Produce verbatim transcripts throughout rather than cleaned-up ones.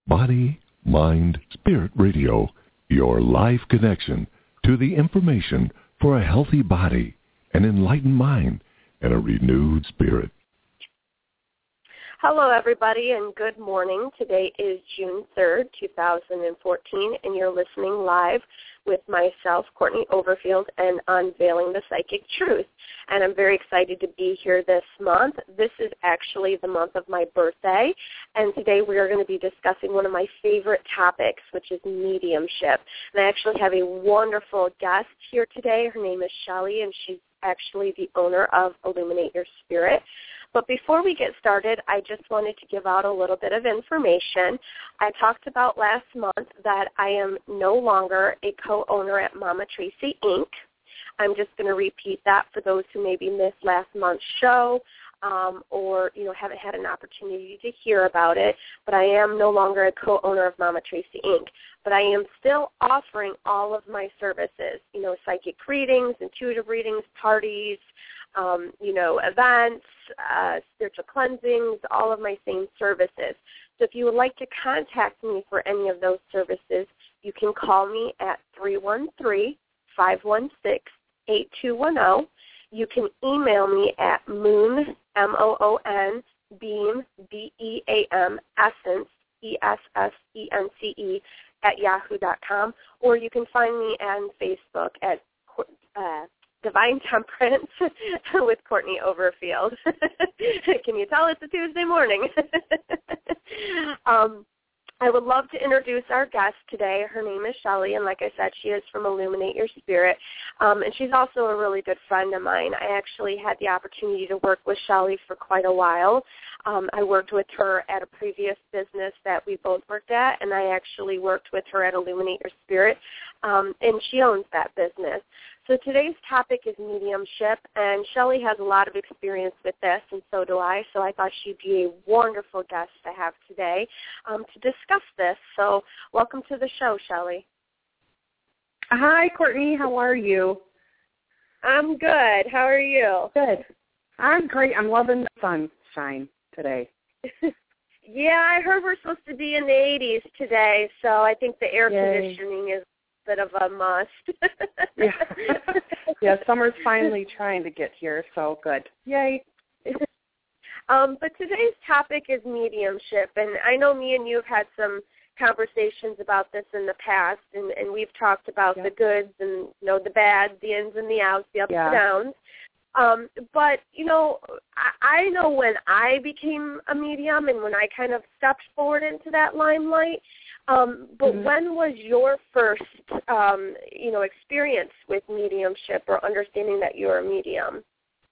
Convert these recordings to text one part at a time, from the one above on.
Body, Mind, Spirit Radio, your life connection to the information for a healthy body, an enlightened mind, and a renewed spirit. Hello, everybody, and good morning. Today is June third, two thousand fourteen, and you're listening live with myself, Courtney Overfield, and Unveiling the Psychic Truth. And I'm very excited to be here this month. This is actually the month of my birthday, and today we are going to be discussing one of my favorite topics, which is mediumship. And I actually have a wonderful guest here today. Her name is Shelly, and she's actually the owner of Illuminate Your Spirit. But before we get started, I just wanted to give out a little bit of information. I talked about last month that I am no longer a co-owner at Mama Tracy, Incorporated. I'm just going to repeat that for those who maybe missed last month's show um, or, you know, haven't had an opportunity to hear about it. But I am no longer a co-owner of Mama Tracy, Incorporated. But I am still offering all of my services, you know, psychic readings, intuitive readings, parties, Um, you know, events, uh, spiritual cleansings, all of my same services. So if you would like to contact me for any of those services, you can call me at three one three, five one six, eight two one zero. You can email me at moon, M O O N, beam, B E A M, essence, E S S E N C E, at yahoo dot com. Or you can find me on Facebook at uh, Divine Temperance with Courtney Overfield. Can you tell it's a Tuesday morning? um, I would love to introduce our guest today. Her name is Shelly, and like I said, she is from Illuminate Your Spirit, um, and she's also a really good friend of mine. I actually had the opportunity to work with Shelly for quite a while. Um, I worked with her at a previous business that we both worked at, and I actually worked with her at Illuminate Your Spirit, um, and she owns that business. So today's topic is mediumship, and Shelly has a lot of experience with this, and so do I, so I thought she'd be a wonderful guest to have today um, to discuss this. So welcome to the show, Shelly. Hi, Courtney. How are you? I'm good. How are you? Good. I'm great. I'm loving the sunshine today. Yeah, I heard we're supposed to be in the eighties today, so I think the air Yay. conditioning is bit of a must. yeah. yeah, summer's finally trying to get here, so good. Yay. um, but today's topic is mediumship, and I know me and you have had some conversations about this in the past, and, and we've talked about yeah. the goods and, you know, the bad, the ins and the outs, the ups yeah. and downs. Um, but, you know, I, I know when I became a medium and when I kind of stepped forward into that limelight, Um, but mm-hmm. when was your first, um, you know, experience with mediumship or understanding that you're a medium?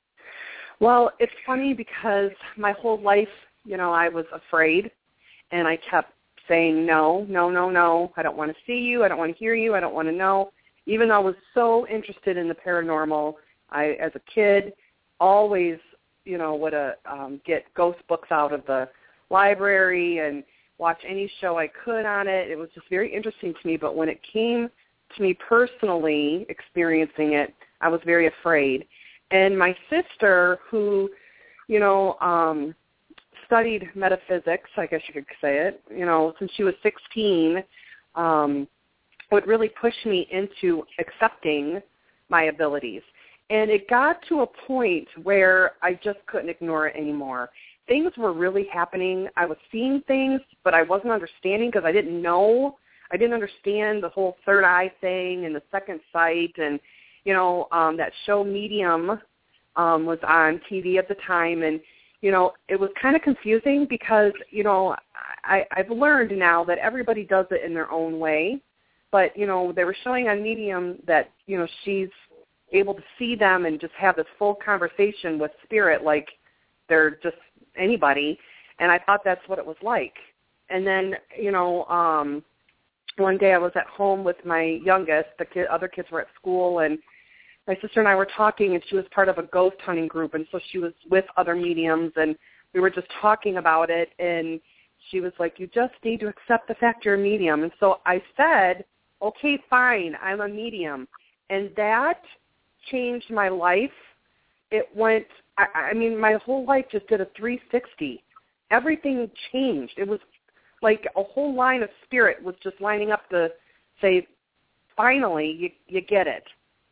Well, it's funny because my whole life, you know, I was afraid, and I kept saying no, no, no, no. I don't want to see you. I don't want to hear you. I don't want to know. Even though I was so interested in the paranormal, I, as a kid, always, you know, would uh, um, get ghost books out of the library and watch any show I could on it. It was just very interesting to me, but when it came to me personally experiencing it, I was very afraid. And my sister, who, you know, um, studied metaphysics, I guess you could say it, you know, since she was sixteen, um, would really push me into accepting my abilities. And it got to a point where I just couldn't ignore it anymore. Things were really happening. I was seeing things, but I wasn't understanding because I didn't know. I didn't understand the whole third eye thing and the second sight. And, you know, um, that show Medium um, was on T V at the time. And, you know, it was kind of confusing because, you know, I, I've learned now that everybody does it in their own way. But, you know, they were showing on Medium that, you know, she's able to see them and just have this full conversation with spirit like they're just anybody, and I thought that's what it was like. And then, you know, um, one day I was at home with my youngest. The kid, other kids were at school, and my sister and I were talking, and she was part of a ghost hunting group, and so she was with other mediums, and we were just talking about it, and she was like, you just need to accept the fact you're a medium. And so I said, okay, fine, I'm a medium. And that changed my life. It went, I, I mean, my whole life just did a three sixty. Everything changed. It was like a whole line of spirit was just lining up to say, finally, you, you get it.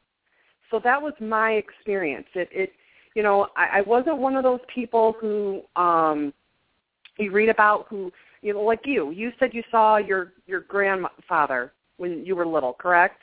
So that was my experience. It, it you know, I, I wasn't one of those people who um, you read about who, you know, like you. You said you saw your, your grandfather when you were little, correct?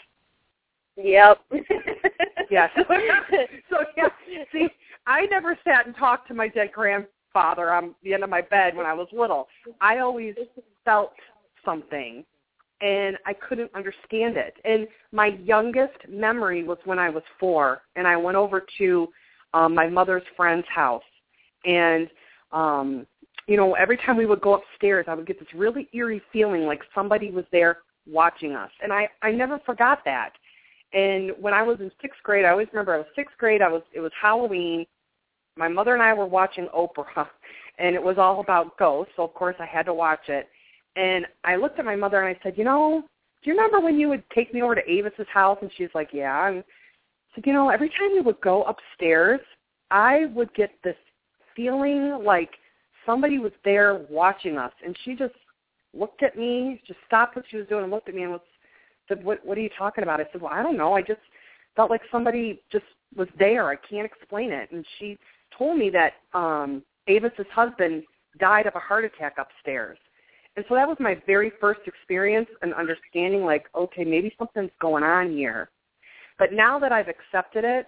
Yep. Yes. So, yeah, see, I never sat and talked to my dead grandfather on the end of my bed when I was little. I always felt something, and I couldn't understand it. And my youngest memory was when I was four, and I went over to um, my mother's friend's house. And, um, you know, every time we would go upstairs, I would get this really eerie feeling like somebody was there watching us. And I, I never forgot that. And when I was in sixth grade, I always remember I was sixth grade, I was it was Halloween. My mother and I were watching Oprah, and it was all about ghosts, so of course I had to watch it. And I looked at my mother and I said, you know, do you remember when you would take me over to Avis's house? And she's like, yeah. And I said, you know, every time we would go upstairs, I would get this feeling like somebody was there watching us. And she just looked at me, just stopped what she was doing and looked at me and was, said, what, what are you talking about? I said, well, I don't know. I just felt like somebody just was there. I can't explain it. And she told me that um, Avis's husband died of a heart attack upstairs. And so that was my very first experience and understanding, like, okay, maybe something's going on here. But now that I've accepted it,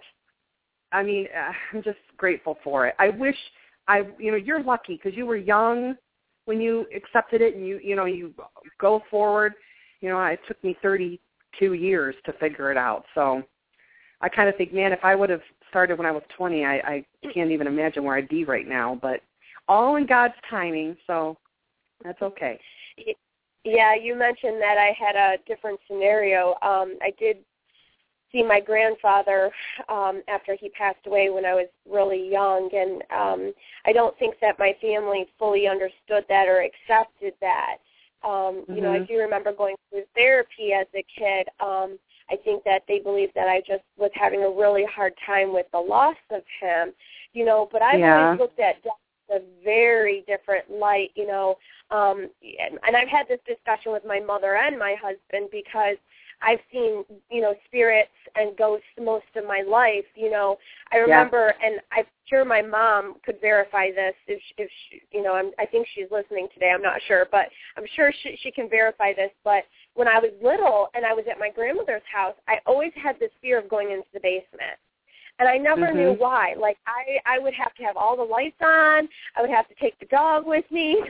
I mean, I'm just grateful for it. I wish I, you know, you're lucky because you were young when you accepted it and you, you know, you go forward. You know, it took me thirty-two years to figure it out. So I kind of think, man, if I would have started when I was twenty, I, I can't even imagine where I'd be right now. But all in God's timing, so that's okay. Yeah, you mentioned that I had a different scenario. Um, I did see my grandfather um, after he passed away when I was really young, and um, I don't think that my family fully understood that or accepted that. Um, you mm-hmm. know, I do remember going through therapy as a kid. Um, I think that they believed that I just was having a really hard time with the loss of him, you know, but I've yeah. always looked at death in a very different light, you know, um, and, and I've had this discussion with my mother and my husband because I've seen, you know, spirits and ghosts most of my life, you know. I remember, yeah. and I'm sure my mom could verify this if, if she, you know, I'm, I think she's listening today. I'm not sure, but I'm sure she, she can verify this. But when I was little and I was at my grandmother's house, I always had this fear of going into the basement. And I never mm-hmm. knew why. Like, I, I would have to have all the lights on. I would have to take the dog with me.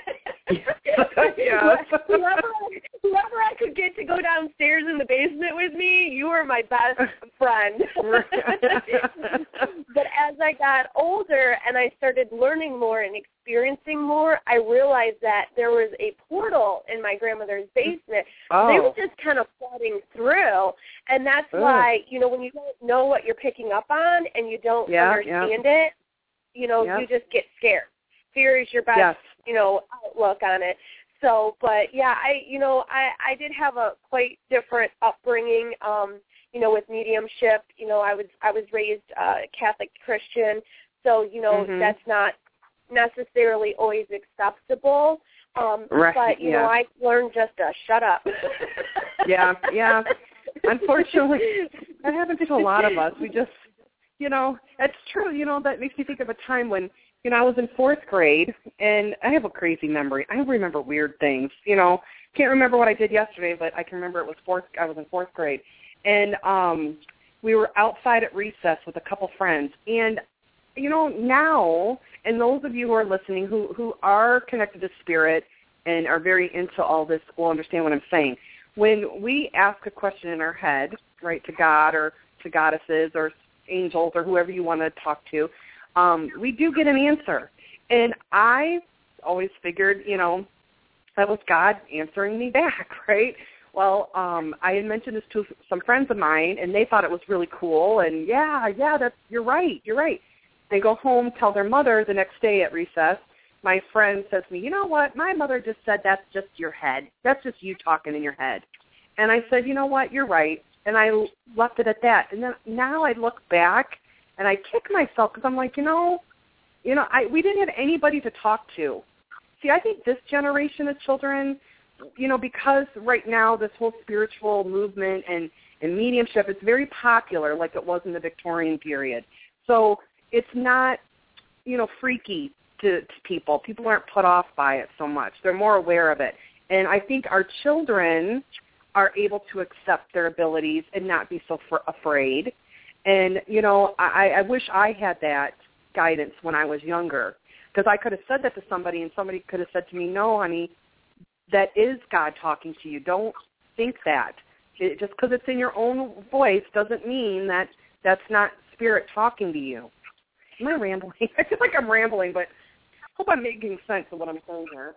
yeah. whoever, whoever I could get to go downstairs in the basement with me, you were my best friend. But as I got older and I started learning more and experiencing more, I realized that there was a portal in my grandmother's basement. Oh. They were just kind of flooding through. And that's oh. why, you know, when you don't know what you're picking up on and you don't yeah, understand yeah. it, you know, yeah. you just get scared. Fear is your best, yes. you know, outlook on it. So, but yeah, I, you know, I, I did have a quite different upbringing, um, you know, with mediumship. You know, I was, I was raised uh, Catholic Christian, so, you know, mm-hmm. that's not necessarily always acceptable. Um, right. But, you yeah. know, I learned just to shut up. yeah, yeah. Unfortunately, that happens to a lot of us. We just, you know, it's true. You know, that makes me think of a time when, you know, I was in fourth grade, and I have a crazy memory. I remember weird things. You know, can't remember what I did yesterday, but I can remember it was fourth. I was in fourth grade, and um, we were outside at recess with a couple friends. And, you know, now, and those of you who are listening who, who are connected to spirit and are very into all this will understand what I'm saying. When we ask a question in our head, right, to God or to goddesses or angels or whoever you want to talk to, um, we do get an answer. And I always figured, you know, that was God answering me back, right? Well, um, I had mentioned this to some friends of mine, and they thought it was really cool. And, yeah, yeah, that's you're right, you're right. They go home, tell their mother the next day at recess. My friend says to me, you know what, my mother just said that's just your head. That's just you talking in your head. And I said, you know what, you're right. And I left it at that. And then now I look back, and I kick myself because I'm like, you know, you know, I we didn't have anybody to talk to. see, I think this generation of children, you know, because right now this whole spiritual movement and, and mediumship is very popular like it was in the Victorian period. So it's not, you know, freaky to, to people. People aren't put off by it so much. They're more aware of it. And I think our children are able to accept their abilities and not be so fr- afraid. And, you know, I, I wish I had that guidance when I was younger, because I could have said that to somebody and somebody could have said to me, no, honey, that is God talking to you. Don't think that. It, just because it's in your own voice doesn't mean that that's not Spirit talking to you. Am I rambling? I feel like I'm rambling, but I hope I'm making sense of what I'm saying here.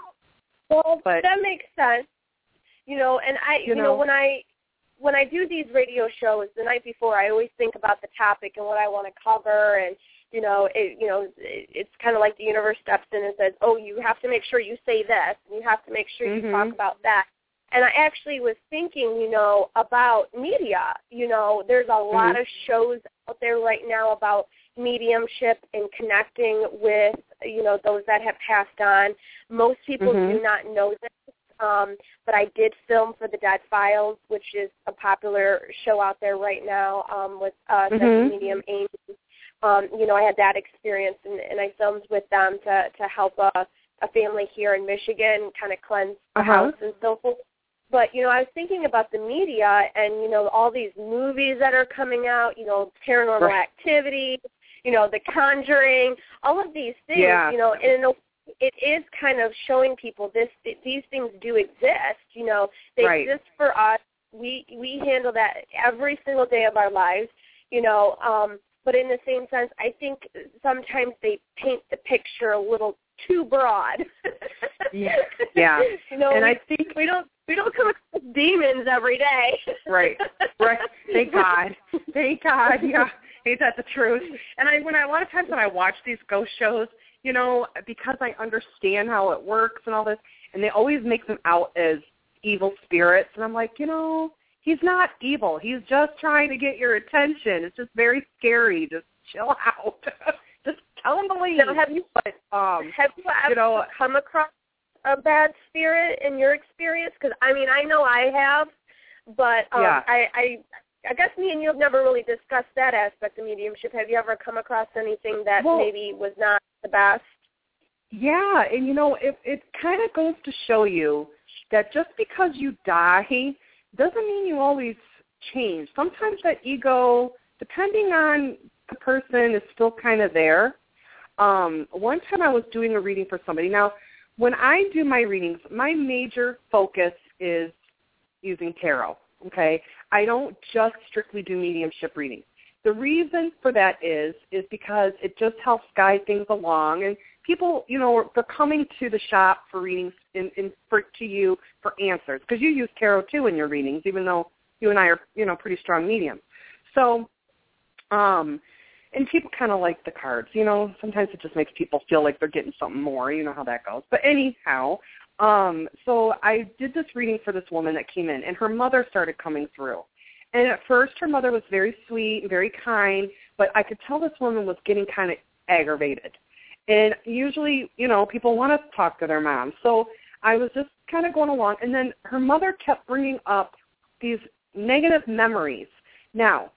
Well, but, that makes sense. You know, and I, you, you know, know, when I when I do these radio shows the night before, I always think about the topic and what I want to cover, and you know, it, you know, it, it's kind of like the universe steps in and says, "Oh, you have to make sure you say this, and you have to make sure mm-hmm. you talk about that." And I actually was thinking, you know, about media. You know, there's a mm-hmm. lot of shows out there right now about mediumship and connecting with, you know, those that have passed on. Most people mm-hmm. do not know this. Um, but I did film for The Dead Files, which is a popular show out there right now um, with uh, mm-hmm. medium Amy. Um, you know, I had that experience, and, and I filmed with them to, to help a, a family here in Michigan kind of cleanse the uh-huh. house and so forth. But, you know, I was thinking about the media and, you know, all these movies that are coming out, you know, Paranormal right. Activity, you know, The Conjuring, all of these things, yeah. you know, and in a it is kind of showing people this these things do exist. You know, they right. exist for us. We we handle that every single day of our lives. You know, um, but in the same sense, I think sometimes they paint the picture a little too broad. yeah, yeah. You know, and we, I think we don't we don't come across demons every day. right, right. Thank God. Thank God. Yeah, ain't that the truth? And I when I, a lot of times when I watch these ghost shows, you know, because I understand how it works and all this, and they always make them out as evil spirits. And I'm like, you know, he's not evil. He's just trying to get your attention. It's just very scary. Just chill out. Just tell him to leave. Now, have you, but, um, have you ever you know, come across a bad spirit in your experience? Because, I mean, I know I have, but um, yeah. I, I I guess me and you have never really discussed that aspect of mediumship. Have you ever come across anything that well, maybe was not the best? Yeah, and you know, it it kind of goes to show you that just because you die doesn't mean you always change. Sometimes that ego, depending on the person, is still kind of there. Um, one time I was doing a reading for somebody. Now, when I do my readings, my major focus is using tarot, okay? I don't just strictly do mediumship readings. The reason for that is is because it just helps guide things along, and people, you know, they're coming to the shop for readings in, in for to you for answers, because you use tarot too in your readings, even though you and I are, you know, pretty strong mediums. So, um, and people kind of like the cards, you know. Sometimes it just makes people feel like they're getting something more. You know how that goes. But anyhow, um, so I did this reading for this woman that came in, and her mother started coming through. And at first, her mother was very sweet and very kind, but I could tell this woman was getting kind of aggravated. And usually, you know, people want to talk to their mom. So I was just kind of going along. And then her mother kept bringing up these negative memories. Now,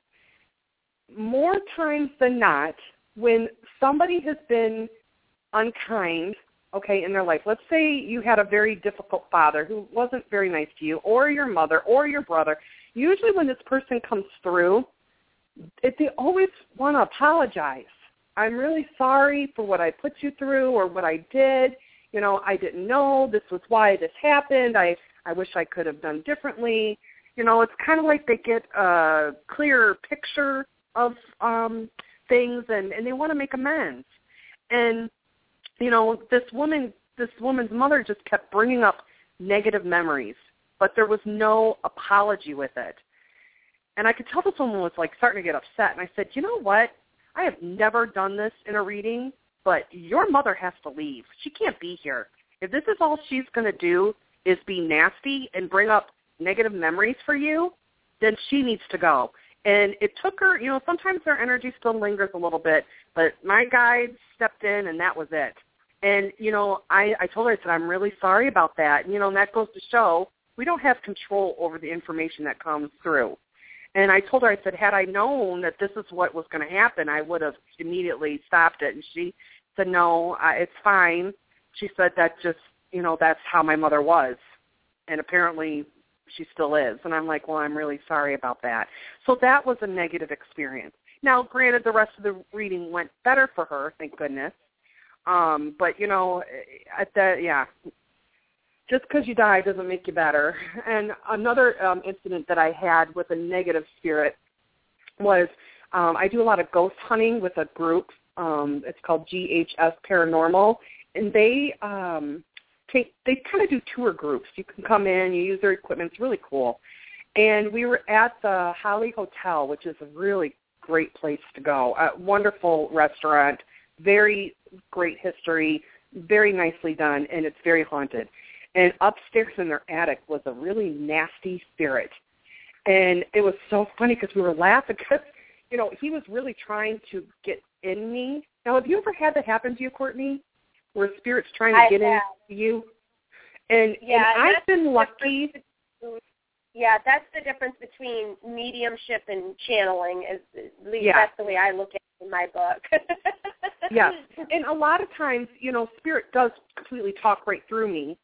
more times than not, when somebody has been unkind, okay, in their life, let's say you had a very difficult father who wasn't very nice to you, or your mother, or your brother, usually when this person comes through, it, they always want to apologize. I'm really sorry for what I put you through or what I did. You know, I didn't know this was why this happened. I, I wish I could have done differently. You know, it's kind of like they get a clearer picture of um, things, and, and they want to make amends. And, you know, this woman, this woman's mother just kept bringing up negative memories, but there was no apology with it. And I could tell this woman was, like, starting to get upset. And I said, you know what? I have never done this in a reading, but your mother has to leave. She can't be here. If this is all she's going to do is be nasty and bring up negative memories for you, then she needs to go. And it took her, you know, sometimes their energy still lingers a little bit, but my guide stepped in, and that was it. And, you know, I, I told her, I said, I'm really sorry about that. And, you know, and that goes to show we don't have control over the information that comes through. And I told her, I said, had I known that this is what was going to happen, I would have immediately stopped it. And she said, no, I, it's fine. She said that just, you know, that's how my mother was. And apparently she still is. And I'm like, well, I'm really sorry about that. So that was a negative experience. Now, granted, the rest of the reading went better for her, thank goodness. Um, but, you know, at that, yeah, just because you die doesn't make you better. And another um, incident that I had with a negative spirit was um, I do a lot of ghost hunting with a group. Um, it's called G H S Paranormal. And they um, take, they kind of do tour groups. You can come in, you use their equipment. It's really cool. And we were at the Holly Hotel, which is a really great place to go. A wonderful restaurant, very great history, very nicely done, and it's very haunted. And upstairs in their attic was a really nasty spirit. And it was so funny because we were laughing because, you know, he was really trying to get in me. Now, have you ever had that happen to you, Courtney, where a spirit's trying to I get have. into you? And, yeah, and I've been lucky. Yeah, that's the difference between mediumship and channeling. Is at least yeah. that's the way I look at it in my book. Yes. And a lot of times, you know, spirit does completely talk right through me.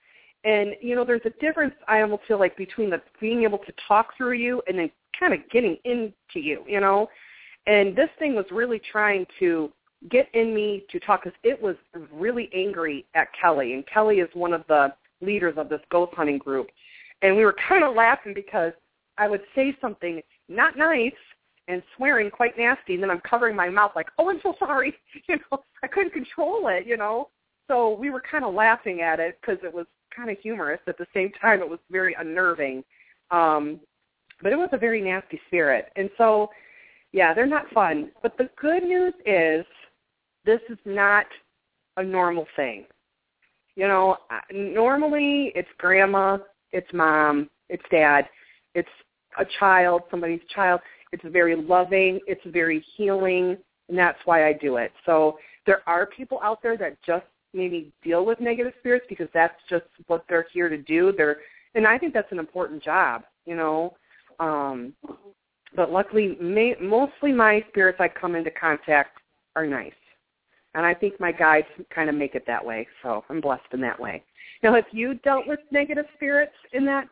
And, you know, there's a difference, I almost feel like, between the being able to talk through you and then kind of getting into you, you know. And this thing was really trying to get in me to talk because it was really angry at Kelly. And Kelly is one of the leaders of this ghost hunting group. And we were kind of laughing because I would say something not nice and swearing quite nasty, and then I'm covering my mouth like, oh, I'm so sorry. You know, I couldn't control it, you know. So we were kind of laughing at it because it was kind of humorous. At the same time, it was very unnerving. Um, but it was a very nasty spirit. And so, yeah, they're not fun. But the good news is this is not a normal thing. You know, normally it's grandma, it's mom, it's dad, it's a child, somebody's child. It's very loving, it's very healing, and that's why I do it. So there are people out there that just maybe deal with negative spirits because that's just what they're here to do. They're, and I think that's an important job, you know. Um, but luckily, may, mostly my spirits I come into contact are nice. And I think my guides kind of make it that way, so I'm blessed in that way. Now, have you dealt with negative spirits in that?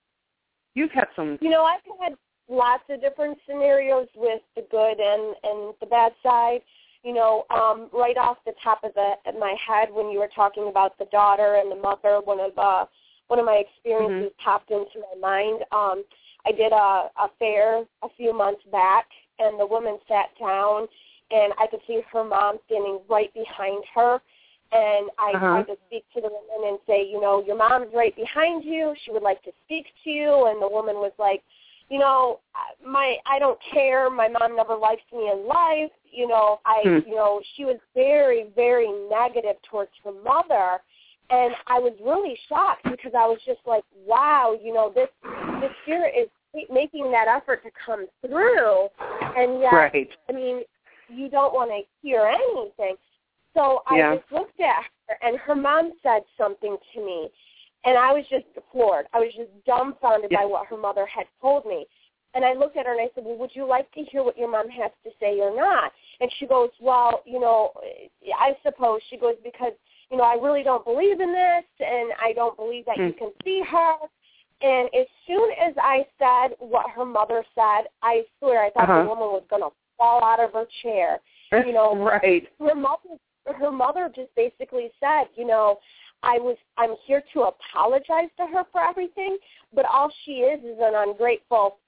You've had some. You know, I've had lots of different scenarios with the good and, and the bad side. You know, um, right off the top of the of my head, when you were talking about the daughter and the mother, one of uh, one of my experiences mm-hmm. popped into my mind. Um, I did a, a fair a few months back, and the woman sat down, and I could see her mom standing right behind her. And I uh-huh. tried to speak to the woman and say, you know, your mom's right behind you. She would like to speak to you. And the woman was like, you know, my I don't care. My mom never liked me in life. You know, I, hmm. you know, she was very, very negative towards her mother. And I was really shocked because I was just like, wow, you know, this this spirit is making that effort to come through. And yet, right. I mean, you don't want to hear anything. So I yeah. just looked at her, and her mom said something to me, and I was just floored. I was just dumbfounded yeah. by what her mother had told me. And I looked at her, and I said, well, would you like to hear what your mom has to say or not? And she goes, well, you know, I suppose. She goes, because, you know, I really don't believe in this, and I don't believe that mm. you can see her. And as soon as I said what her mother said, I swear I thought uh-huh. the woman was going to fall out of her chair. You know, right. her mother her mother just basically said, you know, I was I'm here to apologize to her for everything, but all she is is an ungrateful,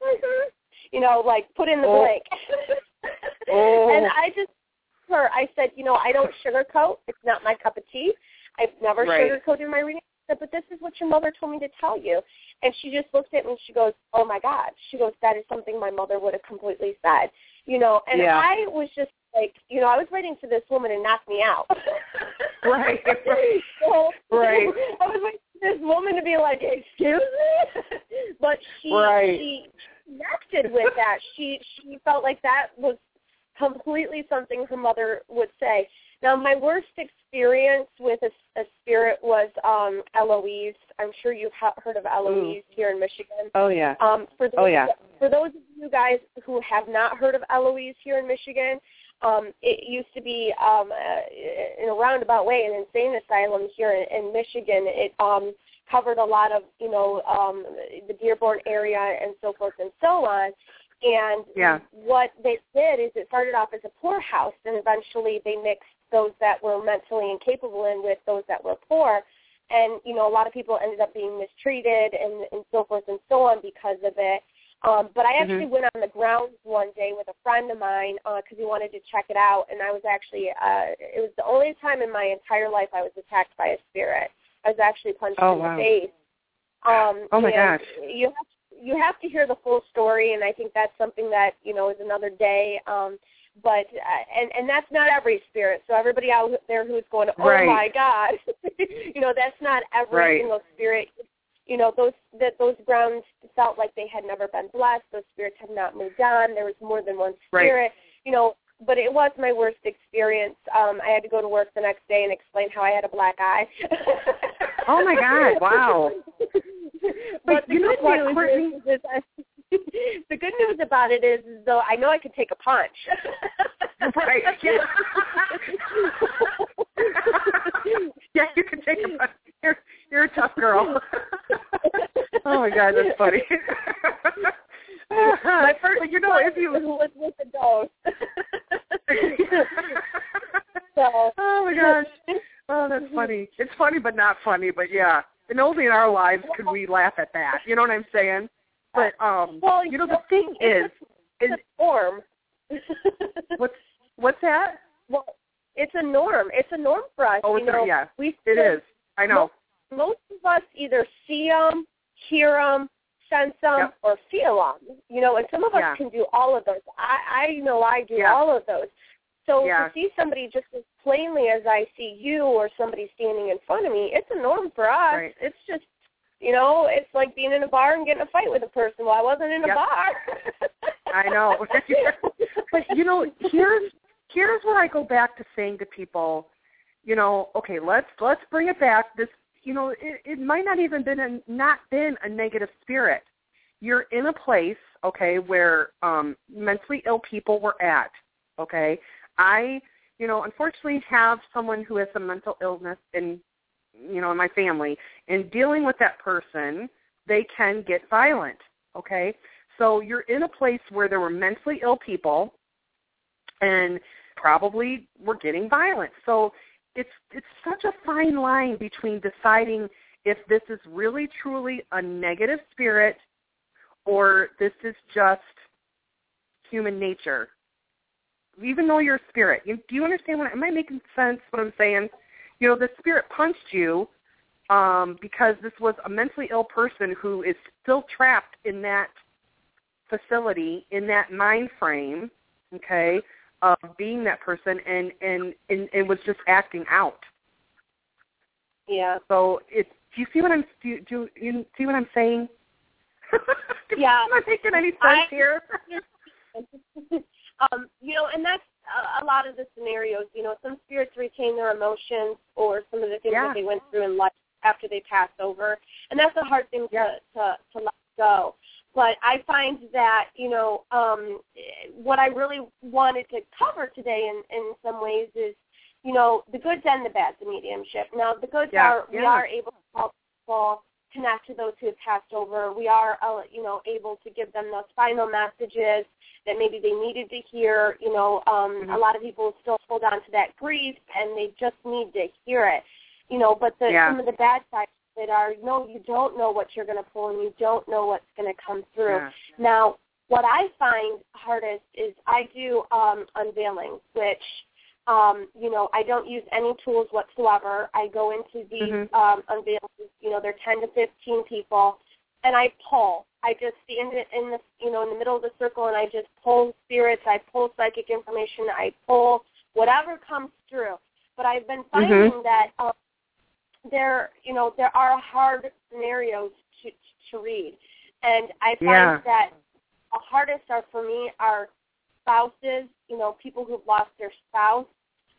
you know, like put in the oh. blank. oh. And I just her I said, you know, I don't sugarcoat. It's not my cup of tea. I've never right. sugarcoated my reading. I said, but this is what your mother told me to tell you. And she just looked at me and she goes, oh my God. She goes, that is something my mother would have completely said. You know, and yeah. I was just like, you know, I was waiting for this woman to knock me out. right. so, right. I was waiting for this woman to be like, excuse me? But she, right. she connected with that. She she felt like that was completely something her mother would say. Now, my worst experience with a, a spirit was um, Eloise. I'm sure you've ha- heard of Eloise mm. here in Michigan. Oh, yeah. Um, for those, oh, yeah. For those of you guys who have not heard of Eloise here in Michigan, um, it used to be, um, uh, in a roundabout way, an insane asylum here in, in Michigan. It um, covered a lot of, you know, um, the Dearborn area and so forth and so on. And yeah. what they did is it started off as a poorhouse, and eventually they mixed those that were mentally incapable in with those that were poor. And, you know, a lot of people ended up being mistreated and, and so forth and so on because of it. Um, but I actually mm-hmm. went on the grounds one day with a friend of mine because uh, he wanted to check it out, and I was actually, uh, it was the only time in my entire life I was attacked by a spirit. I was actually punched oh, in wow. the face. Um, oh, my gosh. You have, you have to hear the full story, and I think that's something that, you know, is another day. Um, but, uh, and, and that's not every spirit. So everybody out there who's going, oh, right. my God, you know, that's not every right. single spirit. You know, those that those grounds felt like they had never been blessed. Those spirits had not moved on. There was more than one spirit. Right. You know, but it was my worst experience. Um, I had to go to work the next day and explain how I had a black eye. Oh, my God. Wow. But the you know good what, news Courtney? is, is I, the good news about it is, is, though, I know I could take a punch. Right. Yeah. Yeah, you can take a punch. You're, you're a tough girl. Oh, my God, that's funny. My first well, you know, if you was with the dose. So. Oh, my gosh. Oh, that's funny. It's funny but not funny, but yeah. And only in our lives could we laugh at that. You know what I'm saying? But, um, well, you know, the thing is... It's is a norm. What's, what's that? Well, it's a norm. It's a norm for us. Oh, you know, a, yeah. We, it is. I know. Most, most of us either see them, hear them, sense them, yep. or feel them. You know, and some of us yeah. can do all of those. I, I know I do yeah. all of those. So yeah. to see somebody just as plainly as I see you or somebody standing in front of me, it's a norm for us. Right. It's just, you know, it's like being in a bar and getting a fight with a person. Well, I wasn't in a yep. bar. I know. But, you know, here's here's where I go back to saying to people, you know, okay, let's let's bring it back. This, you know, it, it might not even been a, not been a negative spirit. You're in a place, okay, where um, mentally ill people were at, okay. I, you know, unfortunately have someone who has some mental illness in, you know, in my family. And dealing with that person, they can get violent, okay. So you're in a place where there were mentally ill people and probably were getting violent. So it's it's such a fine line between deciding if this is really truly a negative spirit or this is just human nature. Even though you're a spirit, you, do you understand what? Am I making sense? What I'm saying? You know, the spirit punched you um, because this was a mentally ill person who is still trapped in that facility, in that mind frame, okay, of being that person, and and and it was just acting out. Yeah. So it. Do you see what I'm? Do you, do you see what I'm saying? Yeah. Am I making any sense I, here? um, you know, and that's a, a lot of the scenarios. You know, some spirits retain their emotions or some of the things yeah. that they went through in life after they passed over, and that's a hard thing yeah. to, to to let go. But I find that, you know, um, what I really wanted to cover today in, in some ways is, you know, the goods and the bads of mediumship. Now, the goods yeah. are yeah. we are able to help people connect to those who have passed over. We are, uh, you know, able to give them those final messages that maybe they needed to hear. You know, um, mm-hmm. a lot of people still hold on to that grief, and they just need to hear it. You know, but the, yeah. some of the bad sides that are, no, you don't know what you're going to pull, and you don't know what's going to come through. Yeah. Now, what I find hardest is I do um, unveilings, which, um, you know, I don't use any tools whatsoever. I go into these mm-hmm. um, unveilings, you know, they're ten to fifteen people, and I pull. I just stand in the, you know, in the middle of the circle, and I just pull spirits. I pull psychic information. I pull whatever comes through. But I've been finding mm-hmm. that um, there, you know, there are hard scenarios to to read, and I find yeah. that the hardest are for me are spouses, you know, people who've lost their spouse,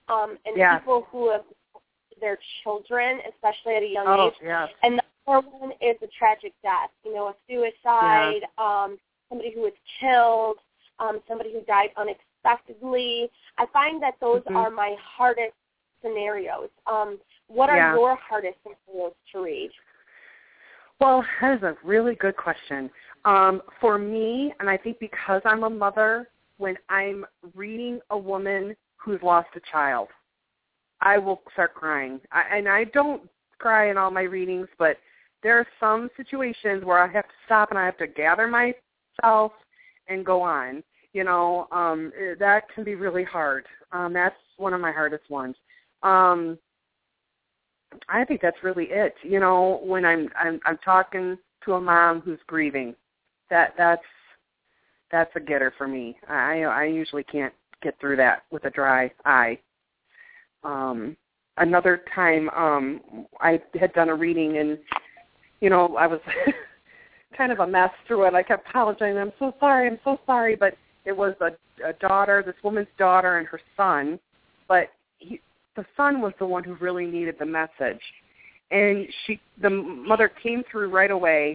um, and yeah. people who have their children, especially at a young oh, age. Yeah. And the other one is a tragic death, you know, a suicide, yeah. um, somebody who was killed, um, somebody who died unexpectedly. I find that those mm-hmm. are my hardest scenarios. Um, what are yeah. your hardest scenarios to read? Well, that is a really good question. Um, for me, and I think because I'm a mother, when I'm reading a woman who's lost a child, I will start crying. I, and I don't cry in all my readings, but there are some situations where I have to stop and I have to gather myself and go on. You know, um, that can be really hard. Um, that's one of my hardest ones. Um, I think that's really it. You know, when I'm I'm, I'm talking to a mom who's grieving, that that's that's a getter for me. I I usually can't get through that with a dry eye. Um, another time, um, I had done a reading, and you know, I was kind of a mess through it. I kept apologizing. I'm so sorry. I'm so sorry. But it was a, a daughter, this woman's daughter, and her son. But he, the son was the one who really needed the message, and she, the mother, came through right away.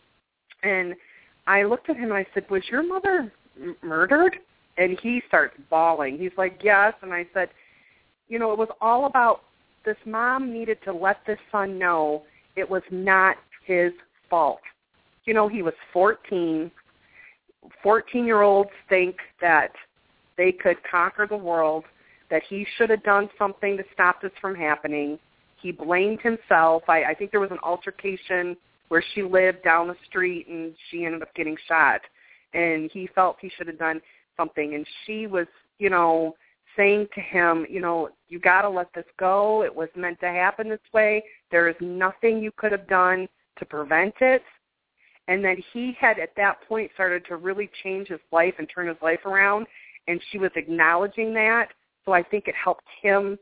And I looked at him and I said, "Was your mother m- murdered?" And he starts bawling. He's like, "Yes." And I said, you know, it was all about this mom needed to let this son know it was not his fault. You know, he was fourteen. fourteen-year-olds think that they could conquer the world, that he should have done something to stop this from happening. He blamed himself. I, I think there was an altercation where she lived down the street and she ended up getting shot. And he felt he should have done something. And she was, you know, saying to him, you know, you got to let this go. It was meant to happen this way. There is nothing you could have done to prevent it. And then he had at that point started to really change his life and turn his life around, and she was acknowledging that. So I think it helped him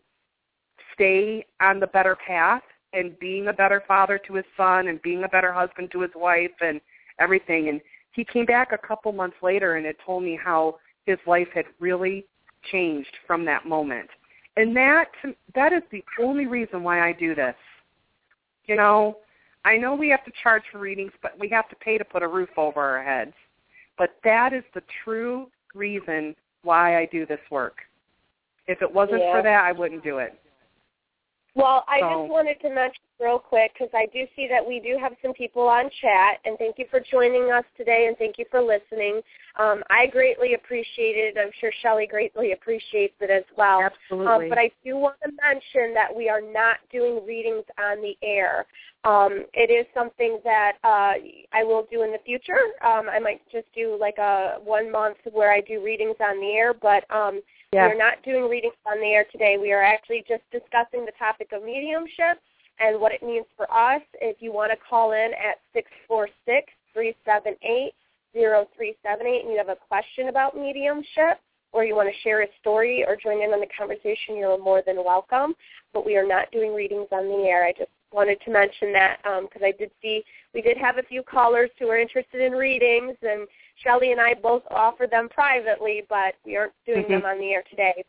stay on the better path and being a better father to his son and being a better husband to his wife and everything. And he came back a couple months later and had told me how his life had really changed from that moment. And that that is the only reason why I do this. You know, I know we have to charge for readings, but we have to pay to put a roof over our heads. But that is the true reason why I do this work. If it wasn't yeah. for that, I wouldn't do it. Well, I so. just wanted to mention real quick, because I do see that we do have some people on chat, and thank you for joining us today, and thank you for listening. Um, I greatly appreciate it. I'm sure Shelley greatly appreciates it as well. Absolutely. Um, but I do want to mention that we are not doing readings on the air. Um, it is something that uh, I will do in the future. Um, I might just do like a one month where I do readings on the air, but um, yeah. we are not doing readings on the air today. We are actually just discussing the topic of mediumship and what it means for us. If you want to call in at six four six, three seven eight, zero three seven eight and you have a question about mediumship, or you want to share a story or join in on the conversation, you're more than welcome. But we are not doing readings on the air. I just wanted to mention that because um, I did see we did have a few callers who are interested in readings, and Shelley and I both offer them privately, but we aren't doing mm-hmm. them on the air today.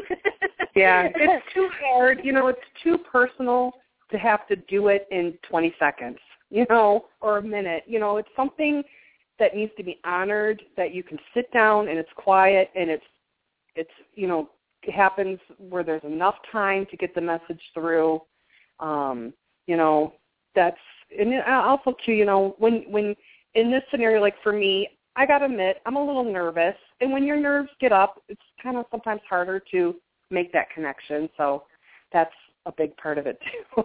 Yeah, it's too hard. You know, it's too personal to have to do it in twenty seconds, you know, or a minute. You know, it's something that needs to be honored, that you can sit down and it's quiet and it's, it's you know, it happens where there's enough time to get the message through. Um, you know, that's, and also too, you know, when, when in this scenario, like for me, I got to admit, I'm a little nervous. And when your nerves get up, it's kind of sometimes harder to make that connection. So that's a big part of it too.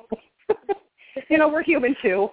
You know, we're human too.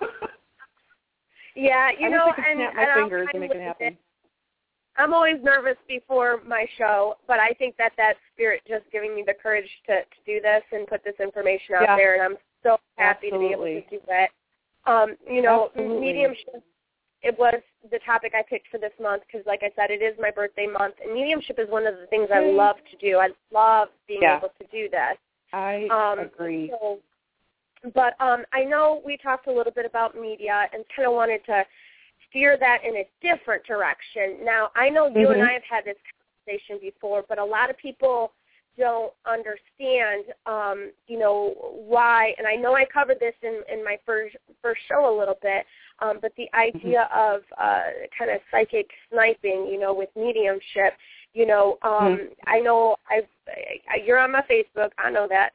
Yeah, you I know, wish I could and, snap my and fingers and make it happen. It. I'm always nervous before my show, but I think that that spirit just giving me the courage to, to do this and put this information out yeah. there, and I'm so happy Absolutely. to be able to do that. Um, you know, Absolutely. mediumship, it was the topic I picked for this month because, like I said, it is my birthday month, and mediumship is one of the things I love to do. I love being yeah. able to do this. I um, agree. So, but um, I know we talked a little bit about media and kind of wanted to steer that in a different direction. Now, I know you mm-hmm. and I have had this conversation before, but a lot of people don't understand, um, you know, why, and I know I covered this in, in my first first show a little bit, um, but the idea mm-hmm. of uh, kind of psychic sniping, you know, with mediumship, you know, um, mm-hmm. I know I've, I, you're on my Facebook, I know that,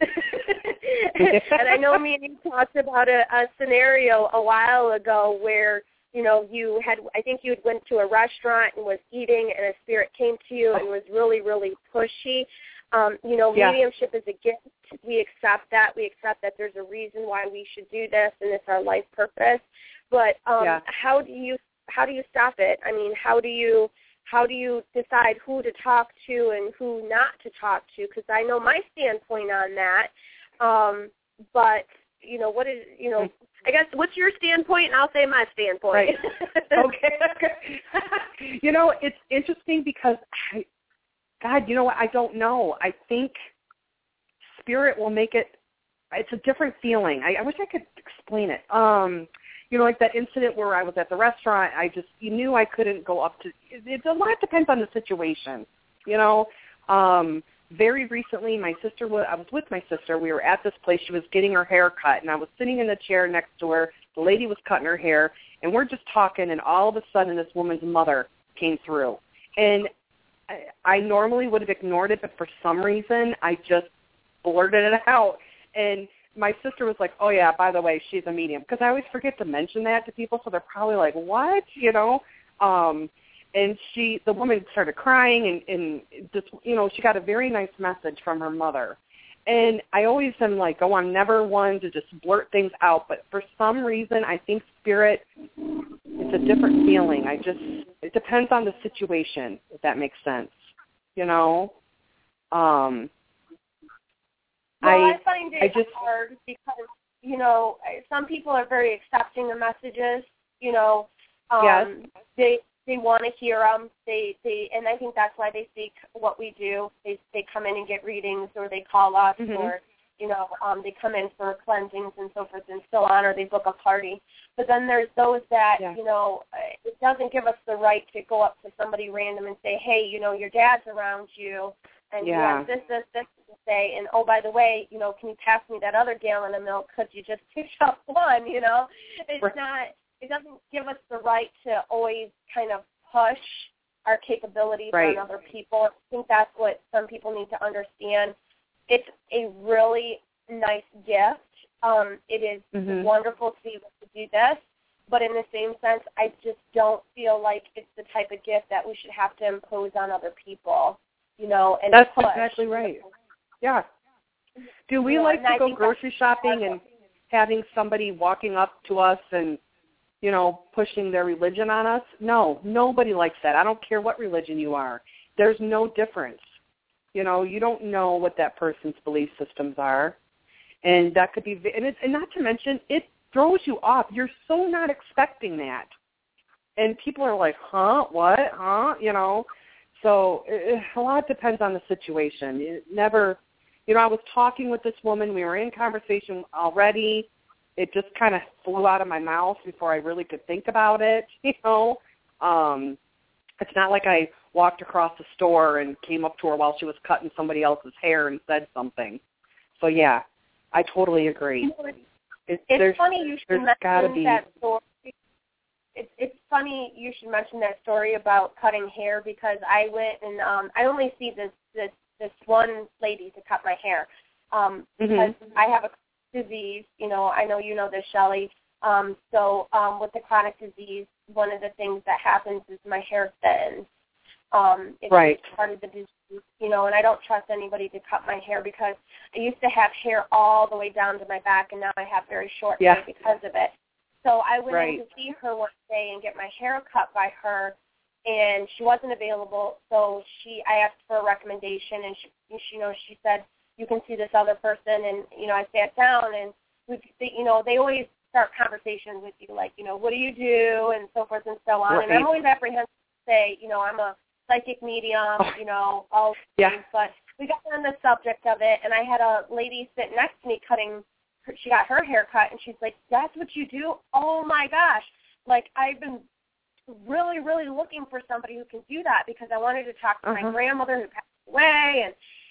and I know me and you talked about a, a scenario a while ago where, you know, you had, I think you had went to a restaurant and was eating and a spirit came to you and was really, really pushy. Um, you know, yeah. mediumship is a gift. We accept that. We accept that there's a reason why we should do this and it's our life purpose. But um, yeah. how do you how do you stop it? I mean, how do you how do you decide who to talk to and who not to talk to? Because I know my standpoint on that. Um, but you know, what is you know. I guess, what's your standpoint, and I'll say my standpoint. Right. Okay. okay. You know, it's interesting because, I, God, you know what, I don't know. I think spirit will make it, it's a different feeling. I, I wish I could explain it. Um, you know, like that incident where I was at the restaurant, I just, you knew I couldn't go up to, it, it, a lot depends on the situation, you know. Um Very recently, my sister was, I was with my sister. We were at this place. She was getting her hair cut, and I was sitting in the chair next to her. The lady was cutting her hair, and we're just talking, and all of a sudden this woman's mother came through. And I, I normally would have ignored it, but for some reason I just blurted it out. And my sister was like, oh, yeah, by the way, she's a medium. Because I always forget to mention that to people, so they're probably like, what? You know? Um And she, the woman started crying, and, and just, you know, she got a very nice message from her mother. And I always am like, oh, I'm never one to just blurt things out. But for some reason, I think spirit, it's a different feeling. I just, it depends on the situation, if that makes sense. You know? Um, well, I, I find it I just, hard because, you know, some people are very accepting of messages, you know. Um, yes. They... They want to hear them. They, they, and I think that's why they seek what we do. They, they come in and get readings, or they call us, mm-hmm. or you know, um, they come in for cleansings and so forth and so on, or they book a party. But then there's those that, yeah. you know, it doesn't give us the right to go up to somebody random and say, hey, you know, your dad's around you, and yeah. you have this, this, this to say, and oh, by the way, you know, can you pass me that other gallon of milk? Could you just pick up one? You know, it's right. not. It doesn't give us the right to always kind of push our capabilities right. on other people. I think that's what some people need to understand. It's a really nice gift. Um, it is mm-hmm. wonderful to be able to do this, but in the same sense, I just don't feel like it's the type of gift that we should have to impose on other people, you know, and That's push. exactly right. Yeah. Do we yeah, like to go grocery shopping and having somebody walking up to us and you know, pushing their religion on us? No, nobody likes that. I don't care what religion you are. There's no difference. You know, you don't know what that person's belief systems are. And that could be, and, it, and not to mention, it throws you off. You're so not expecting that. And people are like, huh, what, huh, you know. So it, a lot depends on the situation. It never, you know, I was talking with this woman. We were in conversation already. It just kind of flew out of my mouth before I really could think about it, you know. Um, it's not like I walked across the store and came up to her while she was cutting somebody else's hair and said something. So, yeah, I totally agree. It, it's funny you should mention be, that story. It's, it's funny you should mention that story about cutting hair because I went and um, I only see this, this, this one lady to cut my hair um, because mm-hmm. I have a disease, you know, I know you know this, Shelley. Um, so um, with the chronic disease, one of the things that happens is my hair thins. Um, it's right. part of the disease, you know, and I don't trust anybody to cut my hair because I used to have hair all the way down to my back, and now I have very short yeah. hair because of it. So I went right. in to see her one day and get my hair cut by her, and she wasn't available. So she, I asked for a recommendation, and she, she you know, she said, you can see this other person, and, you know, I sat down, and, we, you know, they always start conversations with you, like, you know, what do you do, and so forth and so on, right. and I'm always apprehensive to say, you know, I'm a psychic medium, oh. you know, all yeah. things, but we got on the subject of it, and I had a lady sit next to me cutting, her, she got her hair cut, and she's like, that's what you do? Oh, my gosh. Like, I've been really, really looking for somebody who can do that because I wanted to talk to uh-huh. my grandmother who passed away, and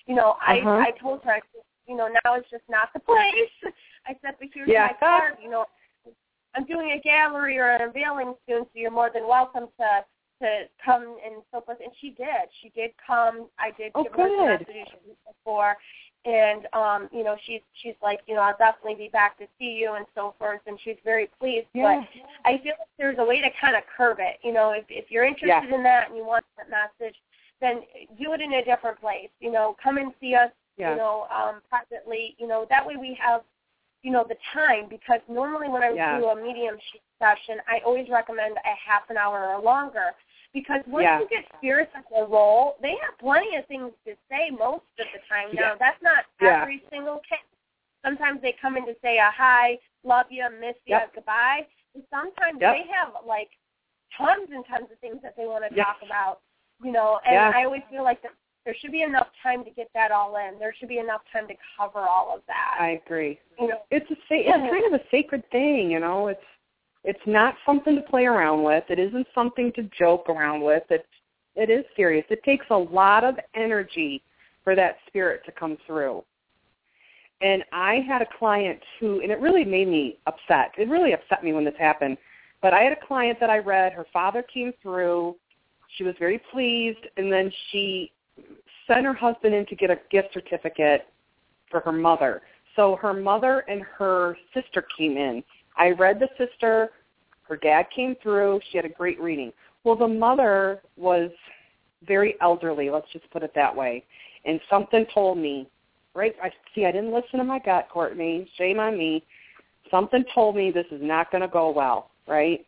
you know, I uh-huh. I told her, I said, you know, now it's just not the place. I said, but here's yeah. my card, you know. I'm doing a gallery or an unveiling soon, so you're more than welcome to to come and so forth. And she did. She did come. I did oh, give her the good. message before. And, um, you know, she's she's like, you know, I'll definitely be back to see you and so forth, and she's very pleased. Yeah. But I feel like there's a way to kind of curb it. You know, if, if you're interested yeah. in that and you want that message, then do it in a different place. You know, come and see us, yeah. you know, um, privately. You know, that way we have, you know, the time, because normally when I yeah. do a medium session, I always recommend a half an hour or longer, because once yeah. you get spirits on the roll, they have plenty of things to say most of the time. Now, yeah. that's not yeah. every single case. Sometimes they come in to say a hi, love you, miss you, yep. goodbye. And sometimes yep. they have, like, tons and tons of things that they want to yep. talk about, you know, and yeah. I always feel like the there should be enough time to get that all in. There should be enough time to cover all of that. I agree. You know, it's a it's kind of a sacred thing. You know, it's it's not something to play around with. It isn't something to joke around with. It's it is serious. It takes a lot of energy for that spirit to come through. And I had a client who, and it really made me upset. It really upset me when this happened. But I had a client that I read. Her father came through. She was very pleased, and then she sent her husband in to get a gift certificate for her mother. So her mother and her sister came in. I read the sister. Her dad came through. She had a great reading. Well, the mother was very elderly, let's just put it that way. And something told me, right, I see, I didn't listen to my gut, Courtney. Shame on me. Something told me this is not going to go well, right?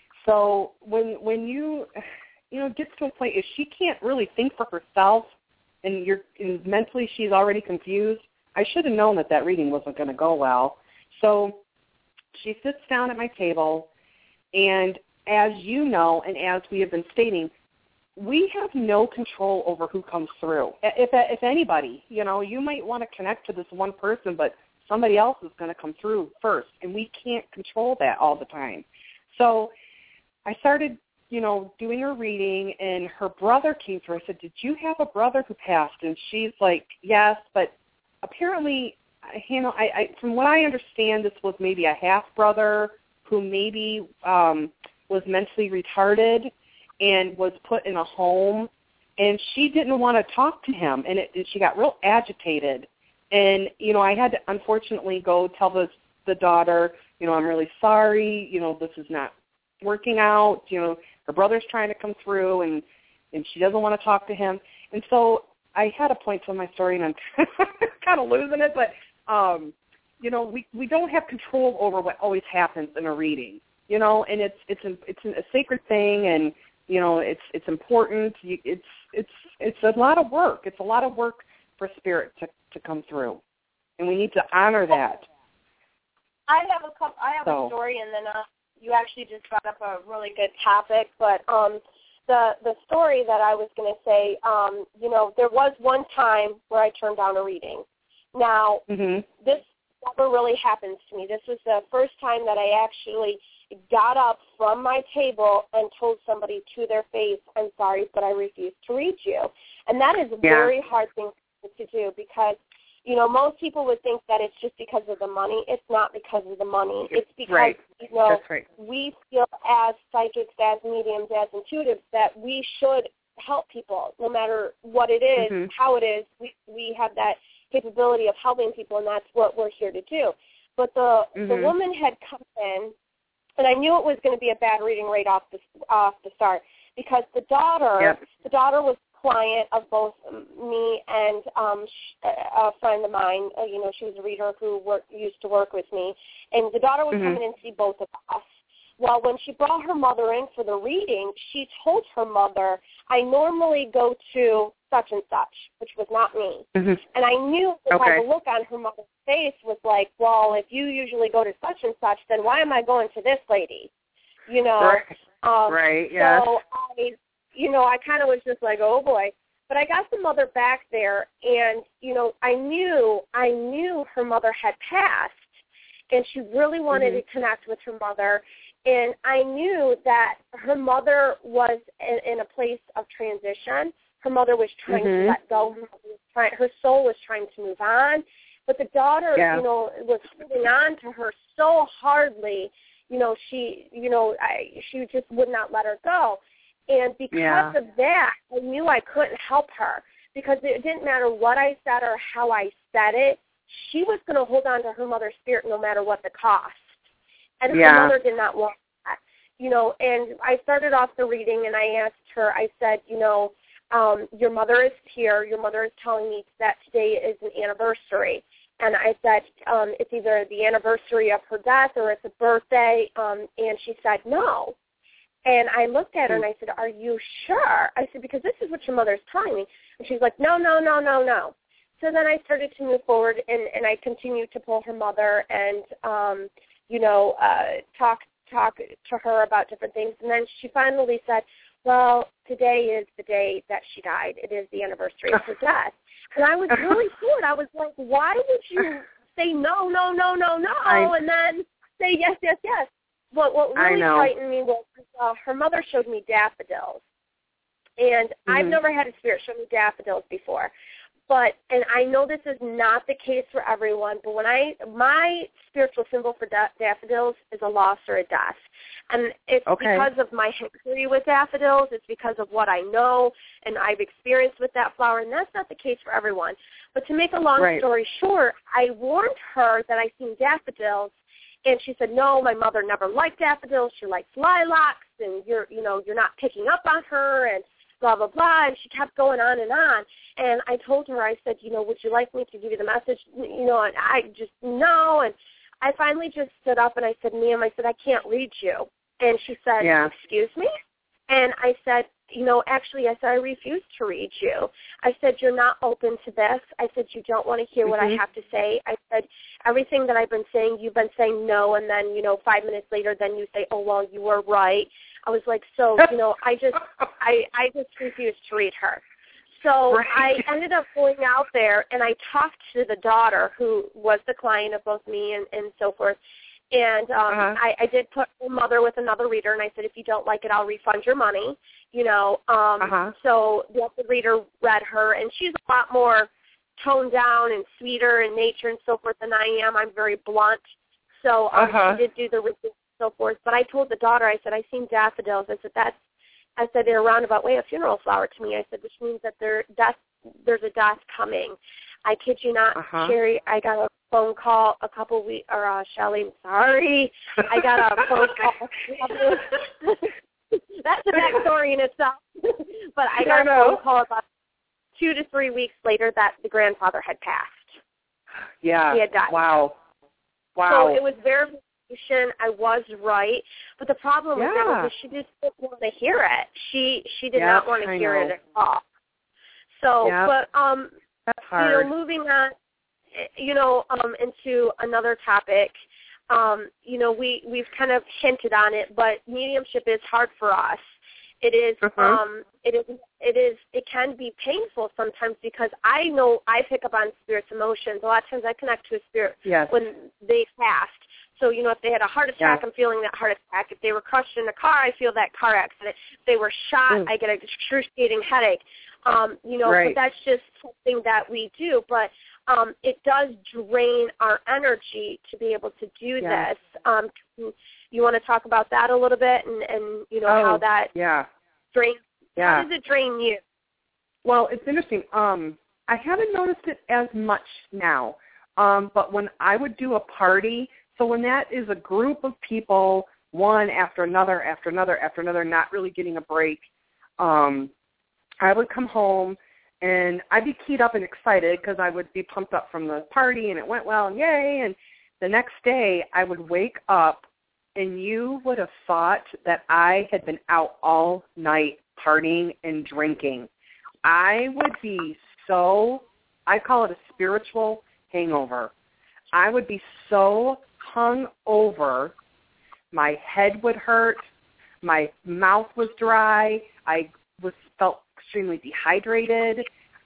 So when when you, you know, gets to a point, if she can't really think for herself, and you're and mentally she's already confused, I should have known that that reading wasn't going to go well. So she sits down at my table, and as you know, and as we have been stating, we have no control over who comes through. If if anybody, you know, you might want to connect to this one person, but somebody else is going to come through first, and we can't control that all the time. So I started, you know, doing her reading, and her brother came through. I said, did you have a brother who passed? And she's like, yes, but apparently, you know, I, I from what I understand, this was maybe a half-brother who maybe um, was mentally retarded and was put in a home, and she didn't want to talk to him, and, it, and she got real agitated. And, you know, I had to unfortunately go tell the, the daughter, you know, I'm really sorry, you know, this is not working out, you know, her brother's trying to come through, and, and she doesn't want to talk to him. And so I had a point to my story, and I'm kind of losing it, but, um, you know, we, we don't have control over what always happens in a reading, you know, and it's it's a, it's a sacred thing, and, you know, it's it's important. You, it's it's it's a lot of work. It's a lot of work for spirit to, to come through, and we need to honor that. I have a couple, I have so. a story, and then uh, you actually just brought up a really good topic. But um, the the story that I was going to say, um, you know, there was one time where I turned down a reading. Now, mm-hmm. this never really happens to me. This was the first time that I actually got up from my table and told somebody to their face, I'm sorry, but I refuse to read you. And that is a yeah. very hard thing to do, because, you know, most people would think that it's just because of the money. It's not because of the money. It's because, right. you know, That's right. we feel as psychics, as mediums, as intuitives, that we should help people no matter what it is, mm-hmm. how it is. We, we have that capability of helping people, and that's what we're here to do. But the mm-hmm. the woman had come in, and I knew it was going to be a bad reading right off the off the start, because the daughter yep. the daughter was a client of both me and um, a friend of mine. Uh, you know, she was a reader who worked, used to work with me, and the daughter was mm-hmm. coming in to see both of us. Well, when she brought her mother in for the reading, she told her mother, I normally go to such and such, which was not me. Mm-hmm. And I knew that okay. the look on her mother's face was like, well, if you usually go to such and such, then why am I going to this lady? You know? Right, um, right yes. So, I, you know, I kind of was just like, oh, boy. But I got the mother back there, and, you know, I knew, I knew her mother had passed, and she really wanted mm-hmm. to connect with her mother. And I knew that her mother was in, in a place of transition, her mother was trying mm-hmm. to let go. Her, was trying, her soul was trying to move on. But the daughter, yeah. you know, was holding on to her so hardly. You know, she, you know, I, she just would not let her go. And because yeah. of that, I knew I couldn't help her because it didn't matter what I said or how I said it. She was going to hold on to her mother's spirit no matter what the cost. And yeah. her mother did not want that. You know, and I started off the reading and I asked her, I said, you know, um, your mother is here. Your mother is telling me that today is an anniversary. And I said, um, it's either the anniversary of her death or it's a birthday. Um, and she said, no. And I looked at her and I said, are you sure? I said, because this is what your mother's telling me. And she's like, no, no, no, no, no. So then I started to move forward, and, and I continued to pull her mother and, um, you know, uh, talk talk to her about different things. And then she finally said, well, today is the day that she died. It is the anniversary of her death. And I was really floored. I was like, why would you say no, no, no, no, no, I, and then say yes, yes, yes? But what really frightened me was uh, her mother showed me daffodils. And mm-hmm. I've never had a spirit show me daffodils before. But, and I know this is not the case for everyone, but when I, my spiritual symbol for da- daffodils is a loss or a death. And it's okay. because of my history with daffodils. It's because of what I know and I've experienced with that flower, and that's not the case for everyone. But to make a long right. story short, I warned her that I seen daffodils, and she said, no, my mother never liked daffodils. She likes lilacs, and you're, you know, you're not picking up on her, and blah, blah, blah, and she kept going on and on. And I told her, I said, you know, would you like me to give you the message? You know, and I just, no. And I finally just stood up and I said, ma'am, I said, I can't read you. And she said, yeah. excuse me? And I said, you know, actually, I said, I refuse to read you. I said, you're not open to this. I said, you don't want to hear mm-hmm. what I have to say. I said, everything that I've been saying, you've been saying no, and then, you know, five minutes later, then you say, oh, well, you were right. I was like, so, you know, I just, I, I just refused to read her. So right. I ended up going out there, and I talked to the daughter, who was the client of both me and, and so forth. And um, uh-huh. I, I did put her mother with another reader, and I said, if you don't like it, I'll refund your money. You know, um, uh-huh. so the other reader read her, and she's a lot more toned down and sweeter in nature and so forth than I am. I'm very blunt. So um, uh-huh. she did do the reading and so forth. But I told the daughter, I said, I seen daffodils. I said, that's, I said, in a roundabout way, a funeral flower to me. I said, which means that there, death, there's a death coming. I kid you not, uh-huh. Sherry, I got a phone call a couple weeks, or uh, Shelly, sorry, I got a phone call. That's a backstory in itself. But I got a phone call about two to three weeks later that the grandfather had passed. Yeah. He had died. Wow. Wow. So it was verification. I was right. But the problem yeah. with it was that she just didn't want to hear it. She she did yep, not want to I hear know. it at all. So, yep. but, um, That's hard. you know, moving on, you know, um, into another topic, um, you know, we, we've kind of hinted on it, but mediumship is hard for us. It is, mm-hmm. um, it is, it is, it can be painful sometimes because I know I pick up on spirits' emotions. A lot of times I connect to a spirit yes. when they passed. So, you know, if they had a heart attack, yeah. I'm feeling that heart attack. If they were crushed in a car, I feel that car accident. If they were shot, mm. I get an excruciating headache. Um, you know, right. but that's just something that we do. But um, it does drain our energy to be able to do yeah. this. Um, you want to talk about that a little bit and, and you know, oh, how that yeah. drains? Yeah. How does it drain you? Well, it's interesting. Um, I haven't noticed it as much now, um, but when I would do a party, so when that is a group of people, one after another, after another, after another, not really getting a break, um, I would come home and I'd be keyed up and excited because I would be pumped up from the party and it went well and yay. And the next day I would wake up and you would have thought that I had been out all night partying and drinking. I would be so, I call it a spiritual hangover. I would be so hung over, my head would hurt, my mouth was dry, I was felt extremely dehydrated,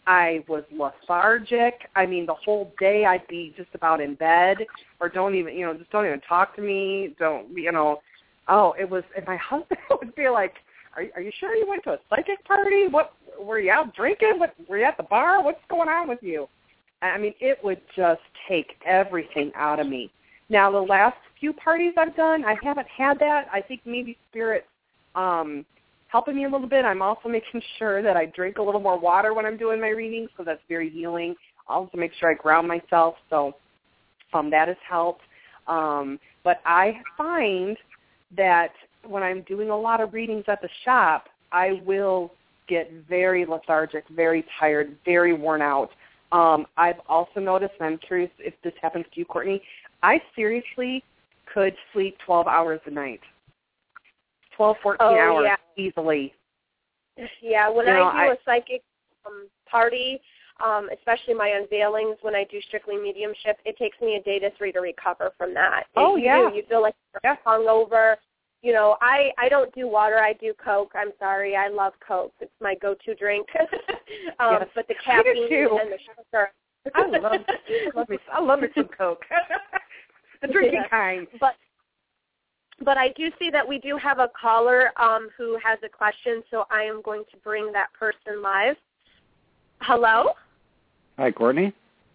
I was lethargic. I mean, the whole day I'd be just about in bed, or don't even, you know, just don't even talk to me, don't, you know, oh, it was, and my husband would be like, are, are you sure you went to a psychic party? What, were you out drinking? What, were you at the bar? What's going on with you? I mean, it would just take everything out of me. Now, the last few parties I've done, I haven't had that. I think maybe Spirit's um, helping me a little bit. I'm also making sure that I drink a little more water when I'm doing my readings, so that's very healing. I also make sure I ground myself, so um, that has helped. Um, but I find that when I'm doing a lot of readings at the shop, I will get very lethargic, very tired, very worn out. Um, I've also noticed, and I'm curious if this happens to you, Courtney, I seriously could sleep twelve hours a night, twelve, fourteen oh, hours yeah. easily. Yeah, when you know, I do I, a psychic um, party, um, especially my unveilings, when I do strictly mediumship, it takes me a day to three to recover from that. Oh, you yeah. Do. You feel like you're yeah. hungover. You know, I, I don't do water. I do Coke. I'm sorry. I love Coke. It's my go-to drink. um, yes. But the caffeine and the sugar. I love, I love me. I love me some Coke. The drinking yeah. kind. But but I do see that we do have a caller um, who has a question, so I am going to bring that person live. Hello. Hi, Courtney.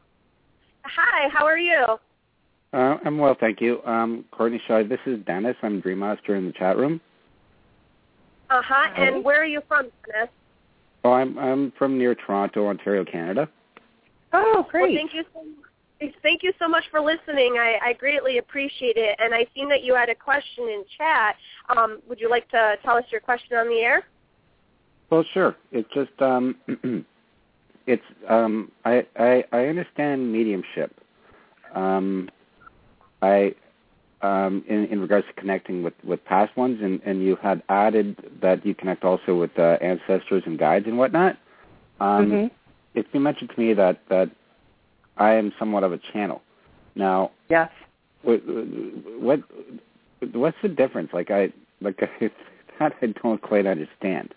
Hi. How are you? Uh, I'm well, thank you. Um, Courtney Shaw, this is Dennis. I'm Dream Master in the chat room. Uh huh. And where are you from, Dennis? Oh, I'm I'm from near Toronto, Ontario, Canada. Oh, great. Well, thank you so much. Thank you so much for listening. I, I greatly appreciate it. And I seen that you had a question in chat. Um, would you like to tell us your question on the air? Well, sure. It's just um, it's um, I, I I understand mediumship. Um, I um, in in regards to connecting with, with past ones, and, and you had added that you connect also with uh, ancestors and guides and whatnot. Um, mm-hmm. It's been mentioned to me that, that I am somewhat of a channel. Now, yes. What, what what's the difference? Like I like I, that I don't quite understand.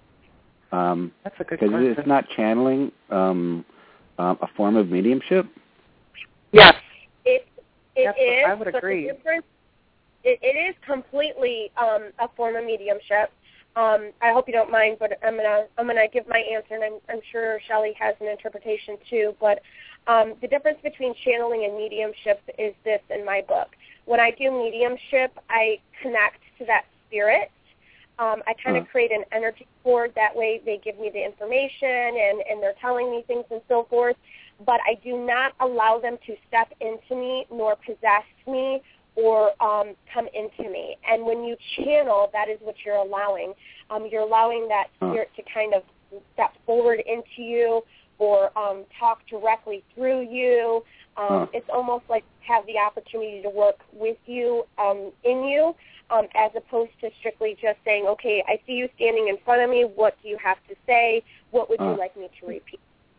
Um, That's a good question. Because it's not channeling um, um, a form of mediumship. Yes. It it That's is. What I would but agree. The difference, it, it is completely um, a form of mediumship. Um, I hope you don't mind, but I'm gonna I'm gonna give my answer, and I'm, I'm sure Shelley has an interpretation too. But um, the difference between channeling and mediumship is this in my book. When I do mediumship, I connect to that spirit. Um, I kind of uh-huh. create an energy board. That way, they give me the information, and, and they're telling me things and so forth. But I do not allow them to step into me nor possess me or um, come into me. And when you channel, that is what you're allowing. Um, you're allowing that spirit to kind of step forward into you or um, talk directly through you. Um, huh. It's almost like have the opportunity to work with you, um, in you, um, as opposed to strictly just saying, okay, I see you standing in front of me. What do you have to say? What would uh. you like me to repeat?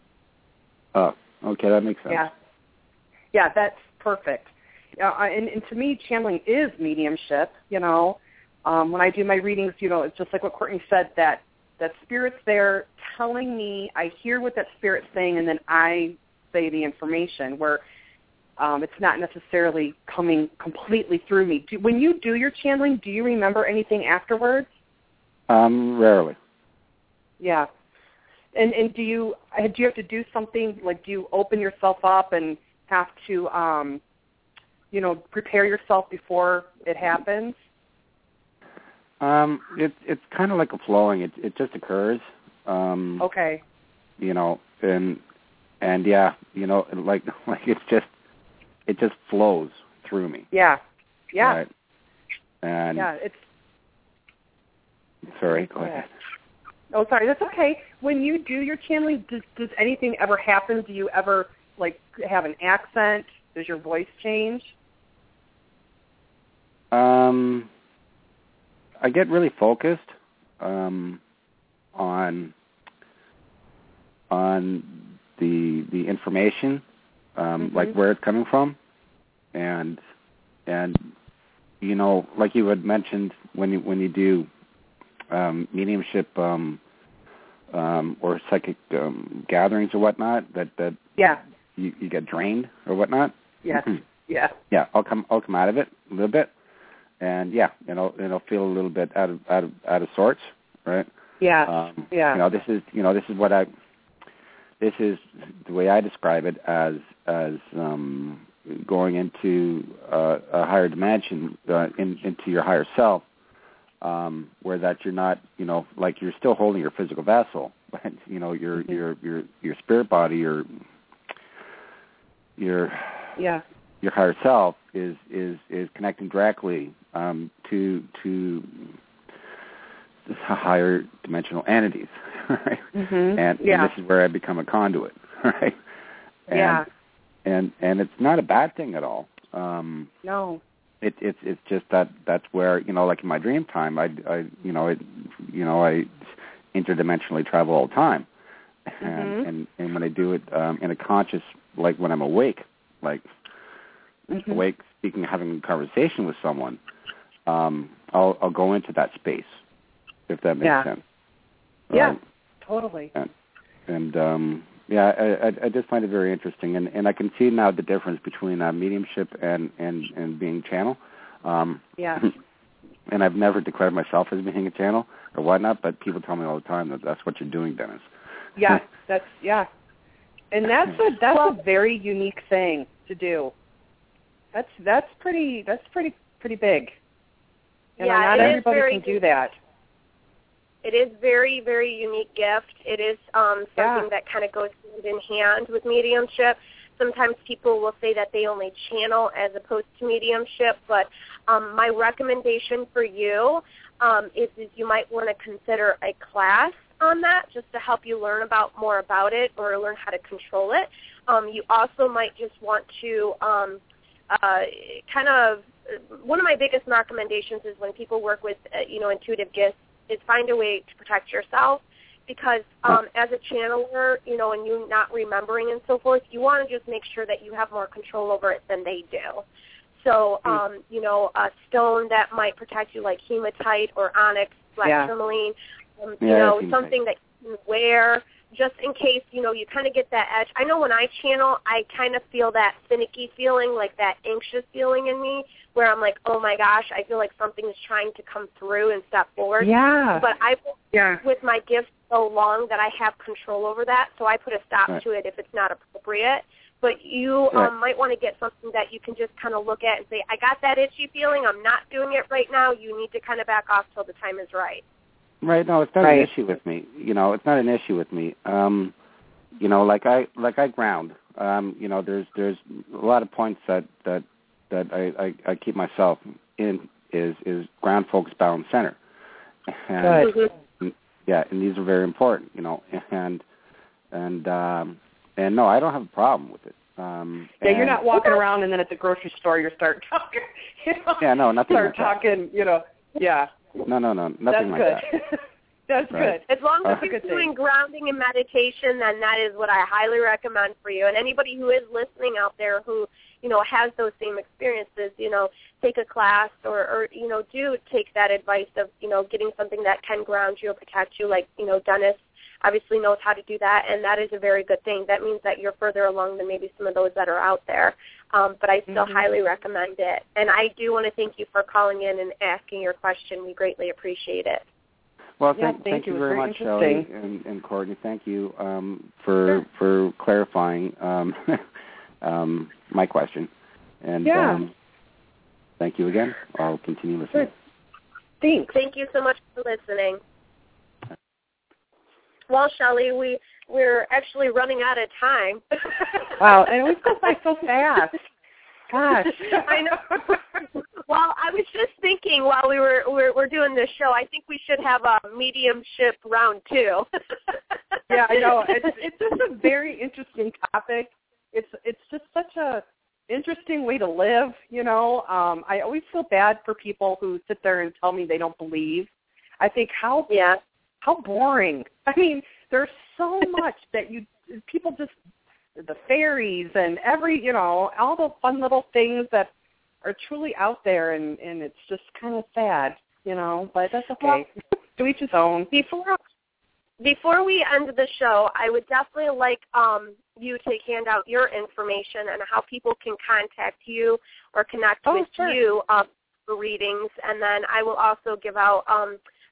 Oh, okay, that makes sense. Yeah. Yeah, that's perfect. Uh, and, and to me, channeling is mediumship, you know. Um, when I do my readings, you know, it's just like what Courtney said, that, that spirit's there telling me, I hear what that spirit's saying, and then I say the information, where um, it's not necessarily coming completely through me. Do, when you do your channeling, do you remember anything afterwards? Um, rarely. Yeah. And and do you do you have to do something, like do you open yourself up and have to, um, you know, prepare yourself before it happens? Um, it, it's kind of like a flowing. It it just occurs. Um, okay. You know, and and yeah, you know, like like it's just it just flows through me. Yeah. Yeah. Right? And yeah. It's. Sorry. Go ahead. Oh, sorry. That's okay. When you do your channeling, does does anything ever happen? Do you ever like have an accent? Does your voice change? Um, I get really focused um, on on the the information, um, mm-hmm. like where it's coming from, and and you know, like you had mentioned when you when you do um, mediumship um, um, or psychic um, gatherings or whatnot, that that yeah. you, you get drained or whatnot. Yes. Yeah. Yeah, I'll come I'll come out of it a little bit. And yeah, you know, it'll feel a little bit out of out of out of sorts, right? Yeah. Yeah. Um, yeah. You know, this is you know this is what I this is the way I describe it as as um, going into uh, a higher dimension, uh, in, into your higher self, um, where that you're not you know like you're still holding your physical vessel, but you know your mm-hmm. your your your spirit body, your your yeah. your higher self is is is connecting directly um, to to higher dimensional entities, right? Mm-hmm. And, yeah. and this is where I become a conduit, right? And, yeah. And and it's not a bad thing at all. Um, no. It, it's it's just that that's where you know, like in my dream time, I, I you know it, you know I interdimensionally travel all the time, and mm-hmm. and, and when I do it um, in a conscious, like when I'm awake, like mm-hmm. awake, speaking, having a conversation with someone, um, I'll I'll go into that space, if that makes yeah. sense. Yeah, right? totally. And, and um, yeah, I, I, I just find it very interesting, and, and I can see now the difference between uh, mediumship and, and, and being channel. Um, yeah. And I've never declared myself as being a channel or whatnot, but people tell me all the time that that's what you're doing, Dennis. Yeah, that's yeah, and that's a that's a very unique thing to do. That's that's pretty that's pretty pretty big. And yeah, not everybody very, can do that. It is very, very unique gift. It is um, something yeah. that kind of goes hand in hand with mediumship. Sometimes people will say that they only channel as opposed to mediumship, but um, my recommendation for you um, is, is you might want to consider a class on that just to help you learn about more about it or learn how to control it. Um, you also might just want to um, uh, kind of, one of my biggest recommendations is when people work with, uh, you know, intuitive gifts, is find a way to protect yourself, because um, as a channeler, you know, and you not remembering and so forth, you want to just make sure that you have more control over it than they do. So, um, you know, a stone that might protect you like hematite or onyx, black yeah. tourmaline, um, you yeah, know, something that you can wear just in case, you know, you kind of get that edge. I know when I channel, I kind of feel that finicky feeling, like that anxious feeling in me, where I'm like, oh my gosh, I feel like something is trying to come through and step forward. Yeah. But I've yeah. with my gift so long that I have control over that, so I put a stop right. to it if it's not appropriate. But you right. um, might want to get something that you can just kind of look at and say, I got that itchy feeling, I'm not doing it right now, you need to kind of back off till the time is right. Right, no, it's not right. an issue with me. You know, it's not an issue with me. Um, you know, like I like I ground. Um, you know, there's there's a lot of points that that that I, I, I keep myself in is is ground, focus, balance, center. And, Good. and, yeah, and these are very important. You know, and and um, and no, I don't have a problem with it. Um, yeah, and, you're not walking around and then at the grocery store you start talking. You know, yeah, no, nothing start like talking. that. You know, yeah. No, no, no, nothing That's like good. that. That's right. good. As long as uh, you're doing grounding and meditation, then that is what I highly recommend for you. And anybody who is listening out there who, you know, has those same experiences, you know, take a class or, or, you know, do take that advice of, you know, getting something that can ground you or protect you, like, you know, Dennis obviously knows how to do that, and that is a very good thing. That means that you're further along than maybe some of those that are out there. Um, but I still mm-hmm. highly recommend it. And I do want to thank you for calling in and asking your question. We greatly appreciate it. Well, yeah, thank, thank, thank you you very, very much, Shelley and, and Courtney. Thank you um, for sure. for clarifying um, um, my question. And yeah. um, thank you again. I'll continue listening. Good. Thanks. Thank you so much for listening. Well, Shelley, we, we're actually running out of time. Wow, and it always goes by so fast. Gosh. I know. Well, I was just thinking while we were we're, we're doing this show, I think we should have a mediumship round two. Yeah, I know. It's it's just a very interesting topic. It's it's just such a interesting way to live, you know. Um, I always feel bad for people who sit there and tell me they don't believe. I think how yeah. how boring. I mean, there's so much that you people just the fairies and every, you know, all the fun little things that are truly out there, and, and it's just kind of sad, you know, but that's okay. Well, to each his own. Before, before we end the show, I would definitely like um, you to hand out your information and how people can contact you or connect oh, with sure. you uh, for readings, and then I will also give out um,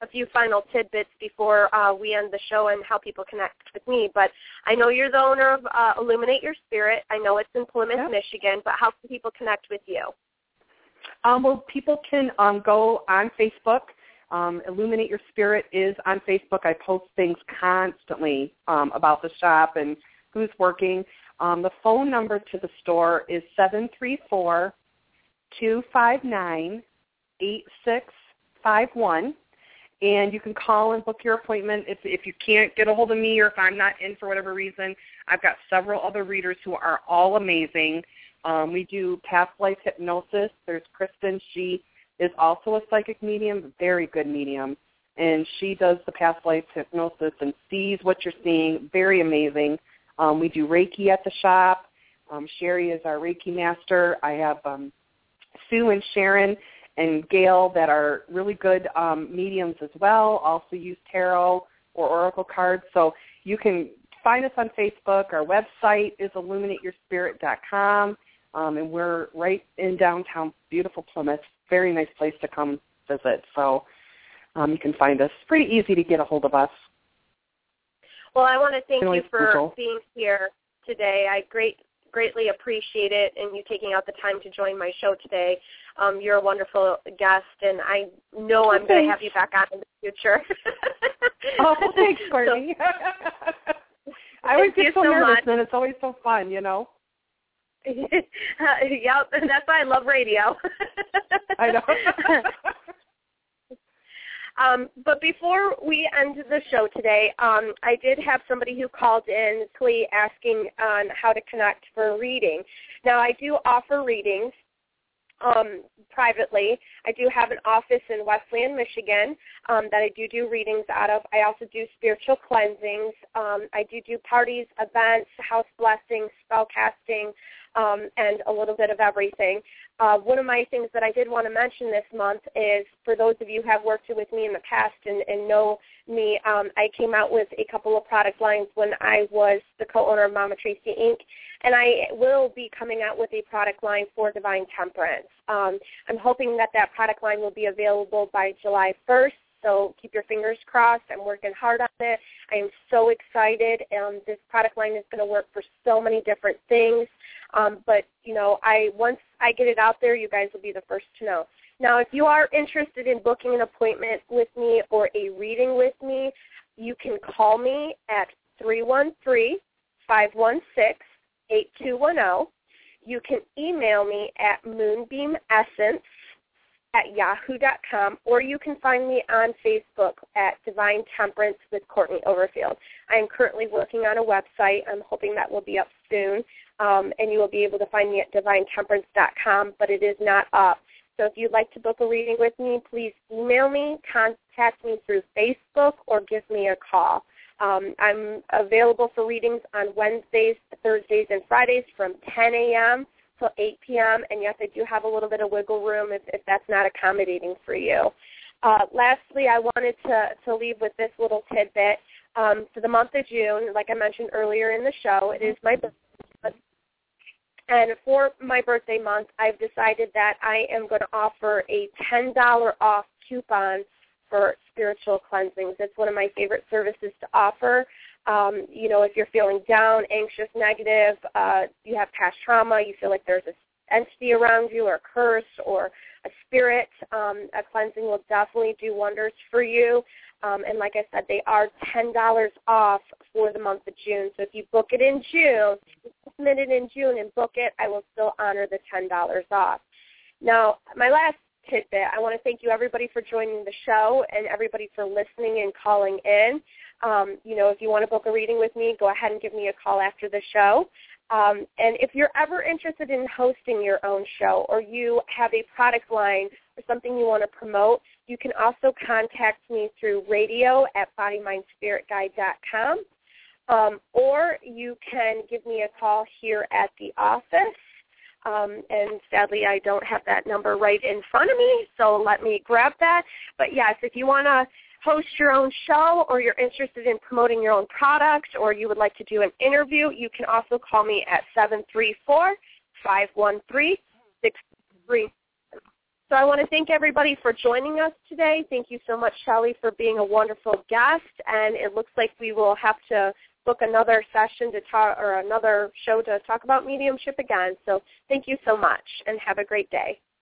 a few final tidbits before uh, we end the show and how people connect with me. But I know you're the owner of uh, Illuminate Your Spirit. I know it's in Plymouth, yeah. Michigan, but how can people connect with you? Um, well, people can um, go on Facebook. Um, Illuminate Your Spirit is on Facebook. I post things constantly um, about the shop and who's working. Um, the phone number to the store is seven three four, two five nine, eight six five one. And you can call and book your appointment. If, if you can't get a hold of me or if I'm not in for whatever reason, I've got several other readers who are all amazing. Um, we do past life hypnosis. There's Kristen. She is also a psychic medium, very good medium. And she does the past life hypnosis and sees what you're seeing. Very amazing. Um, we do Reiki at the shop. Um, Sherry is our Reiki master. I have um, Sue and Sharon and Gail that are really good um, mediums as well, also use tarot or oracle cards. So you can find us on Facebook. Our website is illuminate your spirit dot com, um, and we're right in downtown, beautiful Plymouth. Very nice place to come visit. So um, you can find us. Pretty easy to get a hold of us. Well, I want to thank you for control. being here today. I great, greatly appreciate it and you taking out the time to join my show today. Um, you're a wonderful guest, and I know I'm going to have you back on in the future. Oh, thanks, Courtney. So, I always get so, so nervous, much. And it's always so fun, you know. uh, yep, that's why I love radio. I know. Um, but before we end the show today, um, I did have somebody who called in, Clee, asking on how to connect for a reading. Now, I do offer readings um, privately. I do have an office in Wesleyan, Michigan, um, that I do do readings out of. I also do spiritual cleansings. Um, I do do parties, events, house blessings, spell casting, um, and a little bit of everything. Uh, one of my things that I did want to mention this month is, for those of you who have worked with me in the past and, and know me, um, I came out with a couple of product lines when I was the co-owner of Mama Tracy Incorporated, and I will be coming out with a product line for Divine Temperance. Um, I'm hoping that that product line will be available by July first, so keep your fingers crossed. I'm working hard on it. I am so excited. Um, this product line is going to work for so many different things. Um, but, you know, I once I get it out there, you guys will be the first to know. Now, if you are interested in booking an appointment with me or a reading with me, you can call me at three one three, five one six, eight two one zero. You can email me at moonbeamessence at yahoo dot com, or you can find me on Facebook at Divine Temperance with Courtney Overfield. I am currently working on a website. I'm hoping that will be up soon, um, and you will be able to find me at divine temperance dot com, but it is not up. So if you'd like to book a reading with me, please email me, contact me through Facebook, or give me a call. Um, I'm available for readings on Wednesdays, Thursdays, and Fridays from ten a.m. till eight p.m., and yes, I do have a little bit of wiggle room if, if that's not accommodating for you. Uh, lastly, I wanted to, to leave with this little tidbit. Um, for the month of June, like I mentioned earlier in the show, it is my birthday month. And for my birthday month, I've decided that I am going to offer a ten dollars off coupon for spiritual cleansings. It's one of my favorite services to offer. Um, you know, if you're feeling down, anxious, negative, uh, you have past trauma, you feel like there's an entity around you or a curse or a spirit, um, a cleansing will definitely do wonders for you. Um, and like I said, they are ten dollars off for the month of June. So if you book it in June, submit it in June and book it, I will still honor the ten dollars off. Now, my last tidbit, I want to thank you, everybody, for joining the show and everybody for listening and calling in. Um, you know, if you want to book a reading with me, go ahead and give me a call after the show. Um, and if you're ever interested in hosting your own show, or you have a product line or something you want to promote, you can also contact me through radio at body mind spirit guide dot com, um, or you can give me a call here at the office. Um, and sadly, I don't have that number right in front of me, so let me grab that. But yes, if you want to host your own show, or you're interested in promoting your own product, or you would like to do an interview, you can also call me at seven three four, five one three, six three. So I want to thank everybody for joining us today. Thank you so much, Shelley, for being a wonderful guest. And it looks like we will have to book another session to talk or another show to talk about mediumship again. So thank you so much, and have a great day.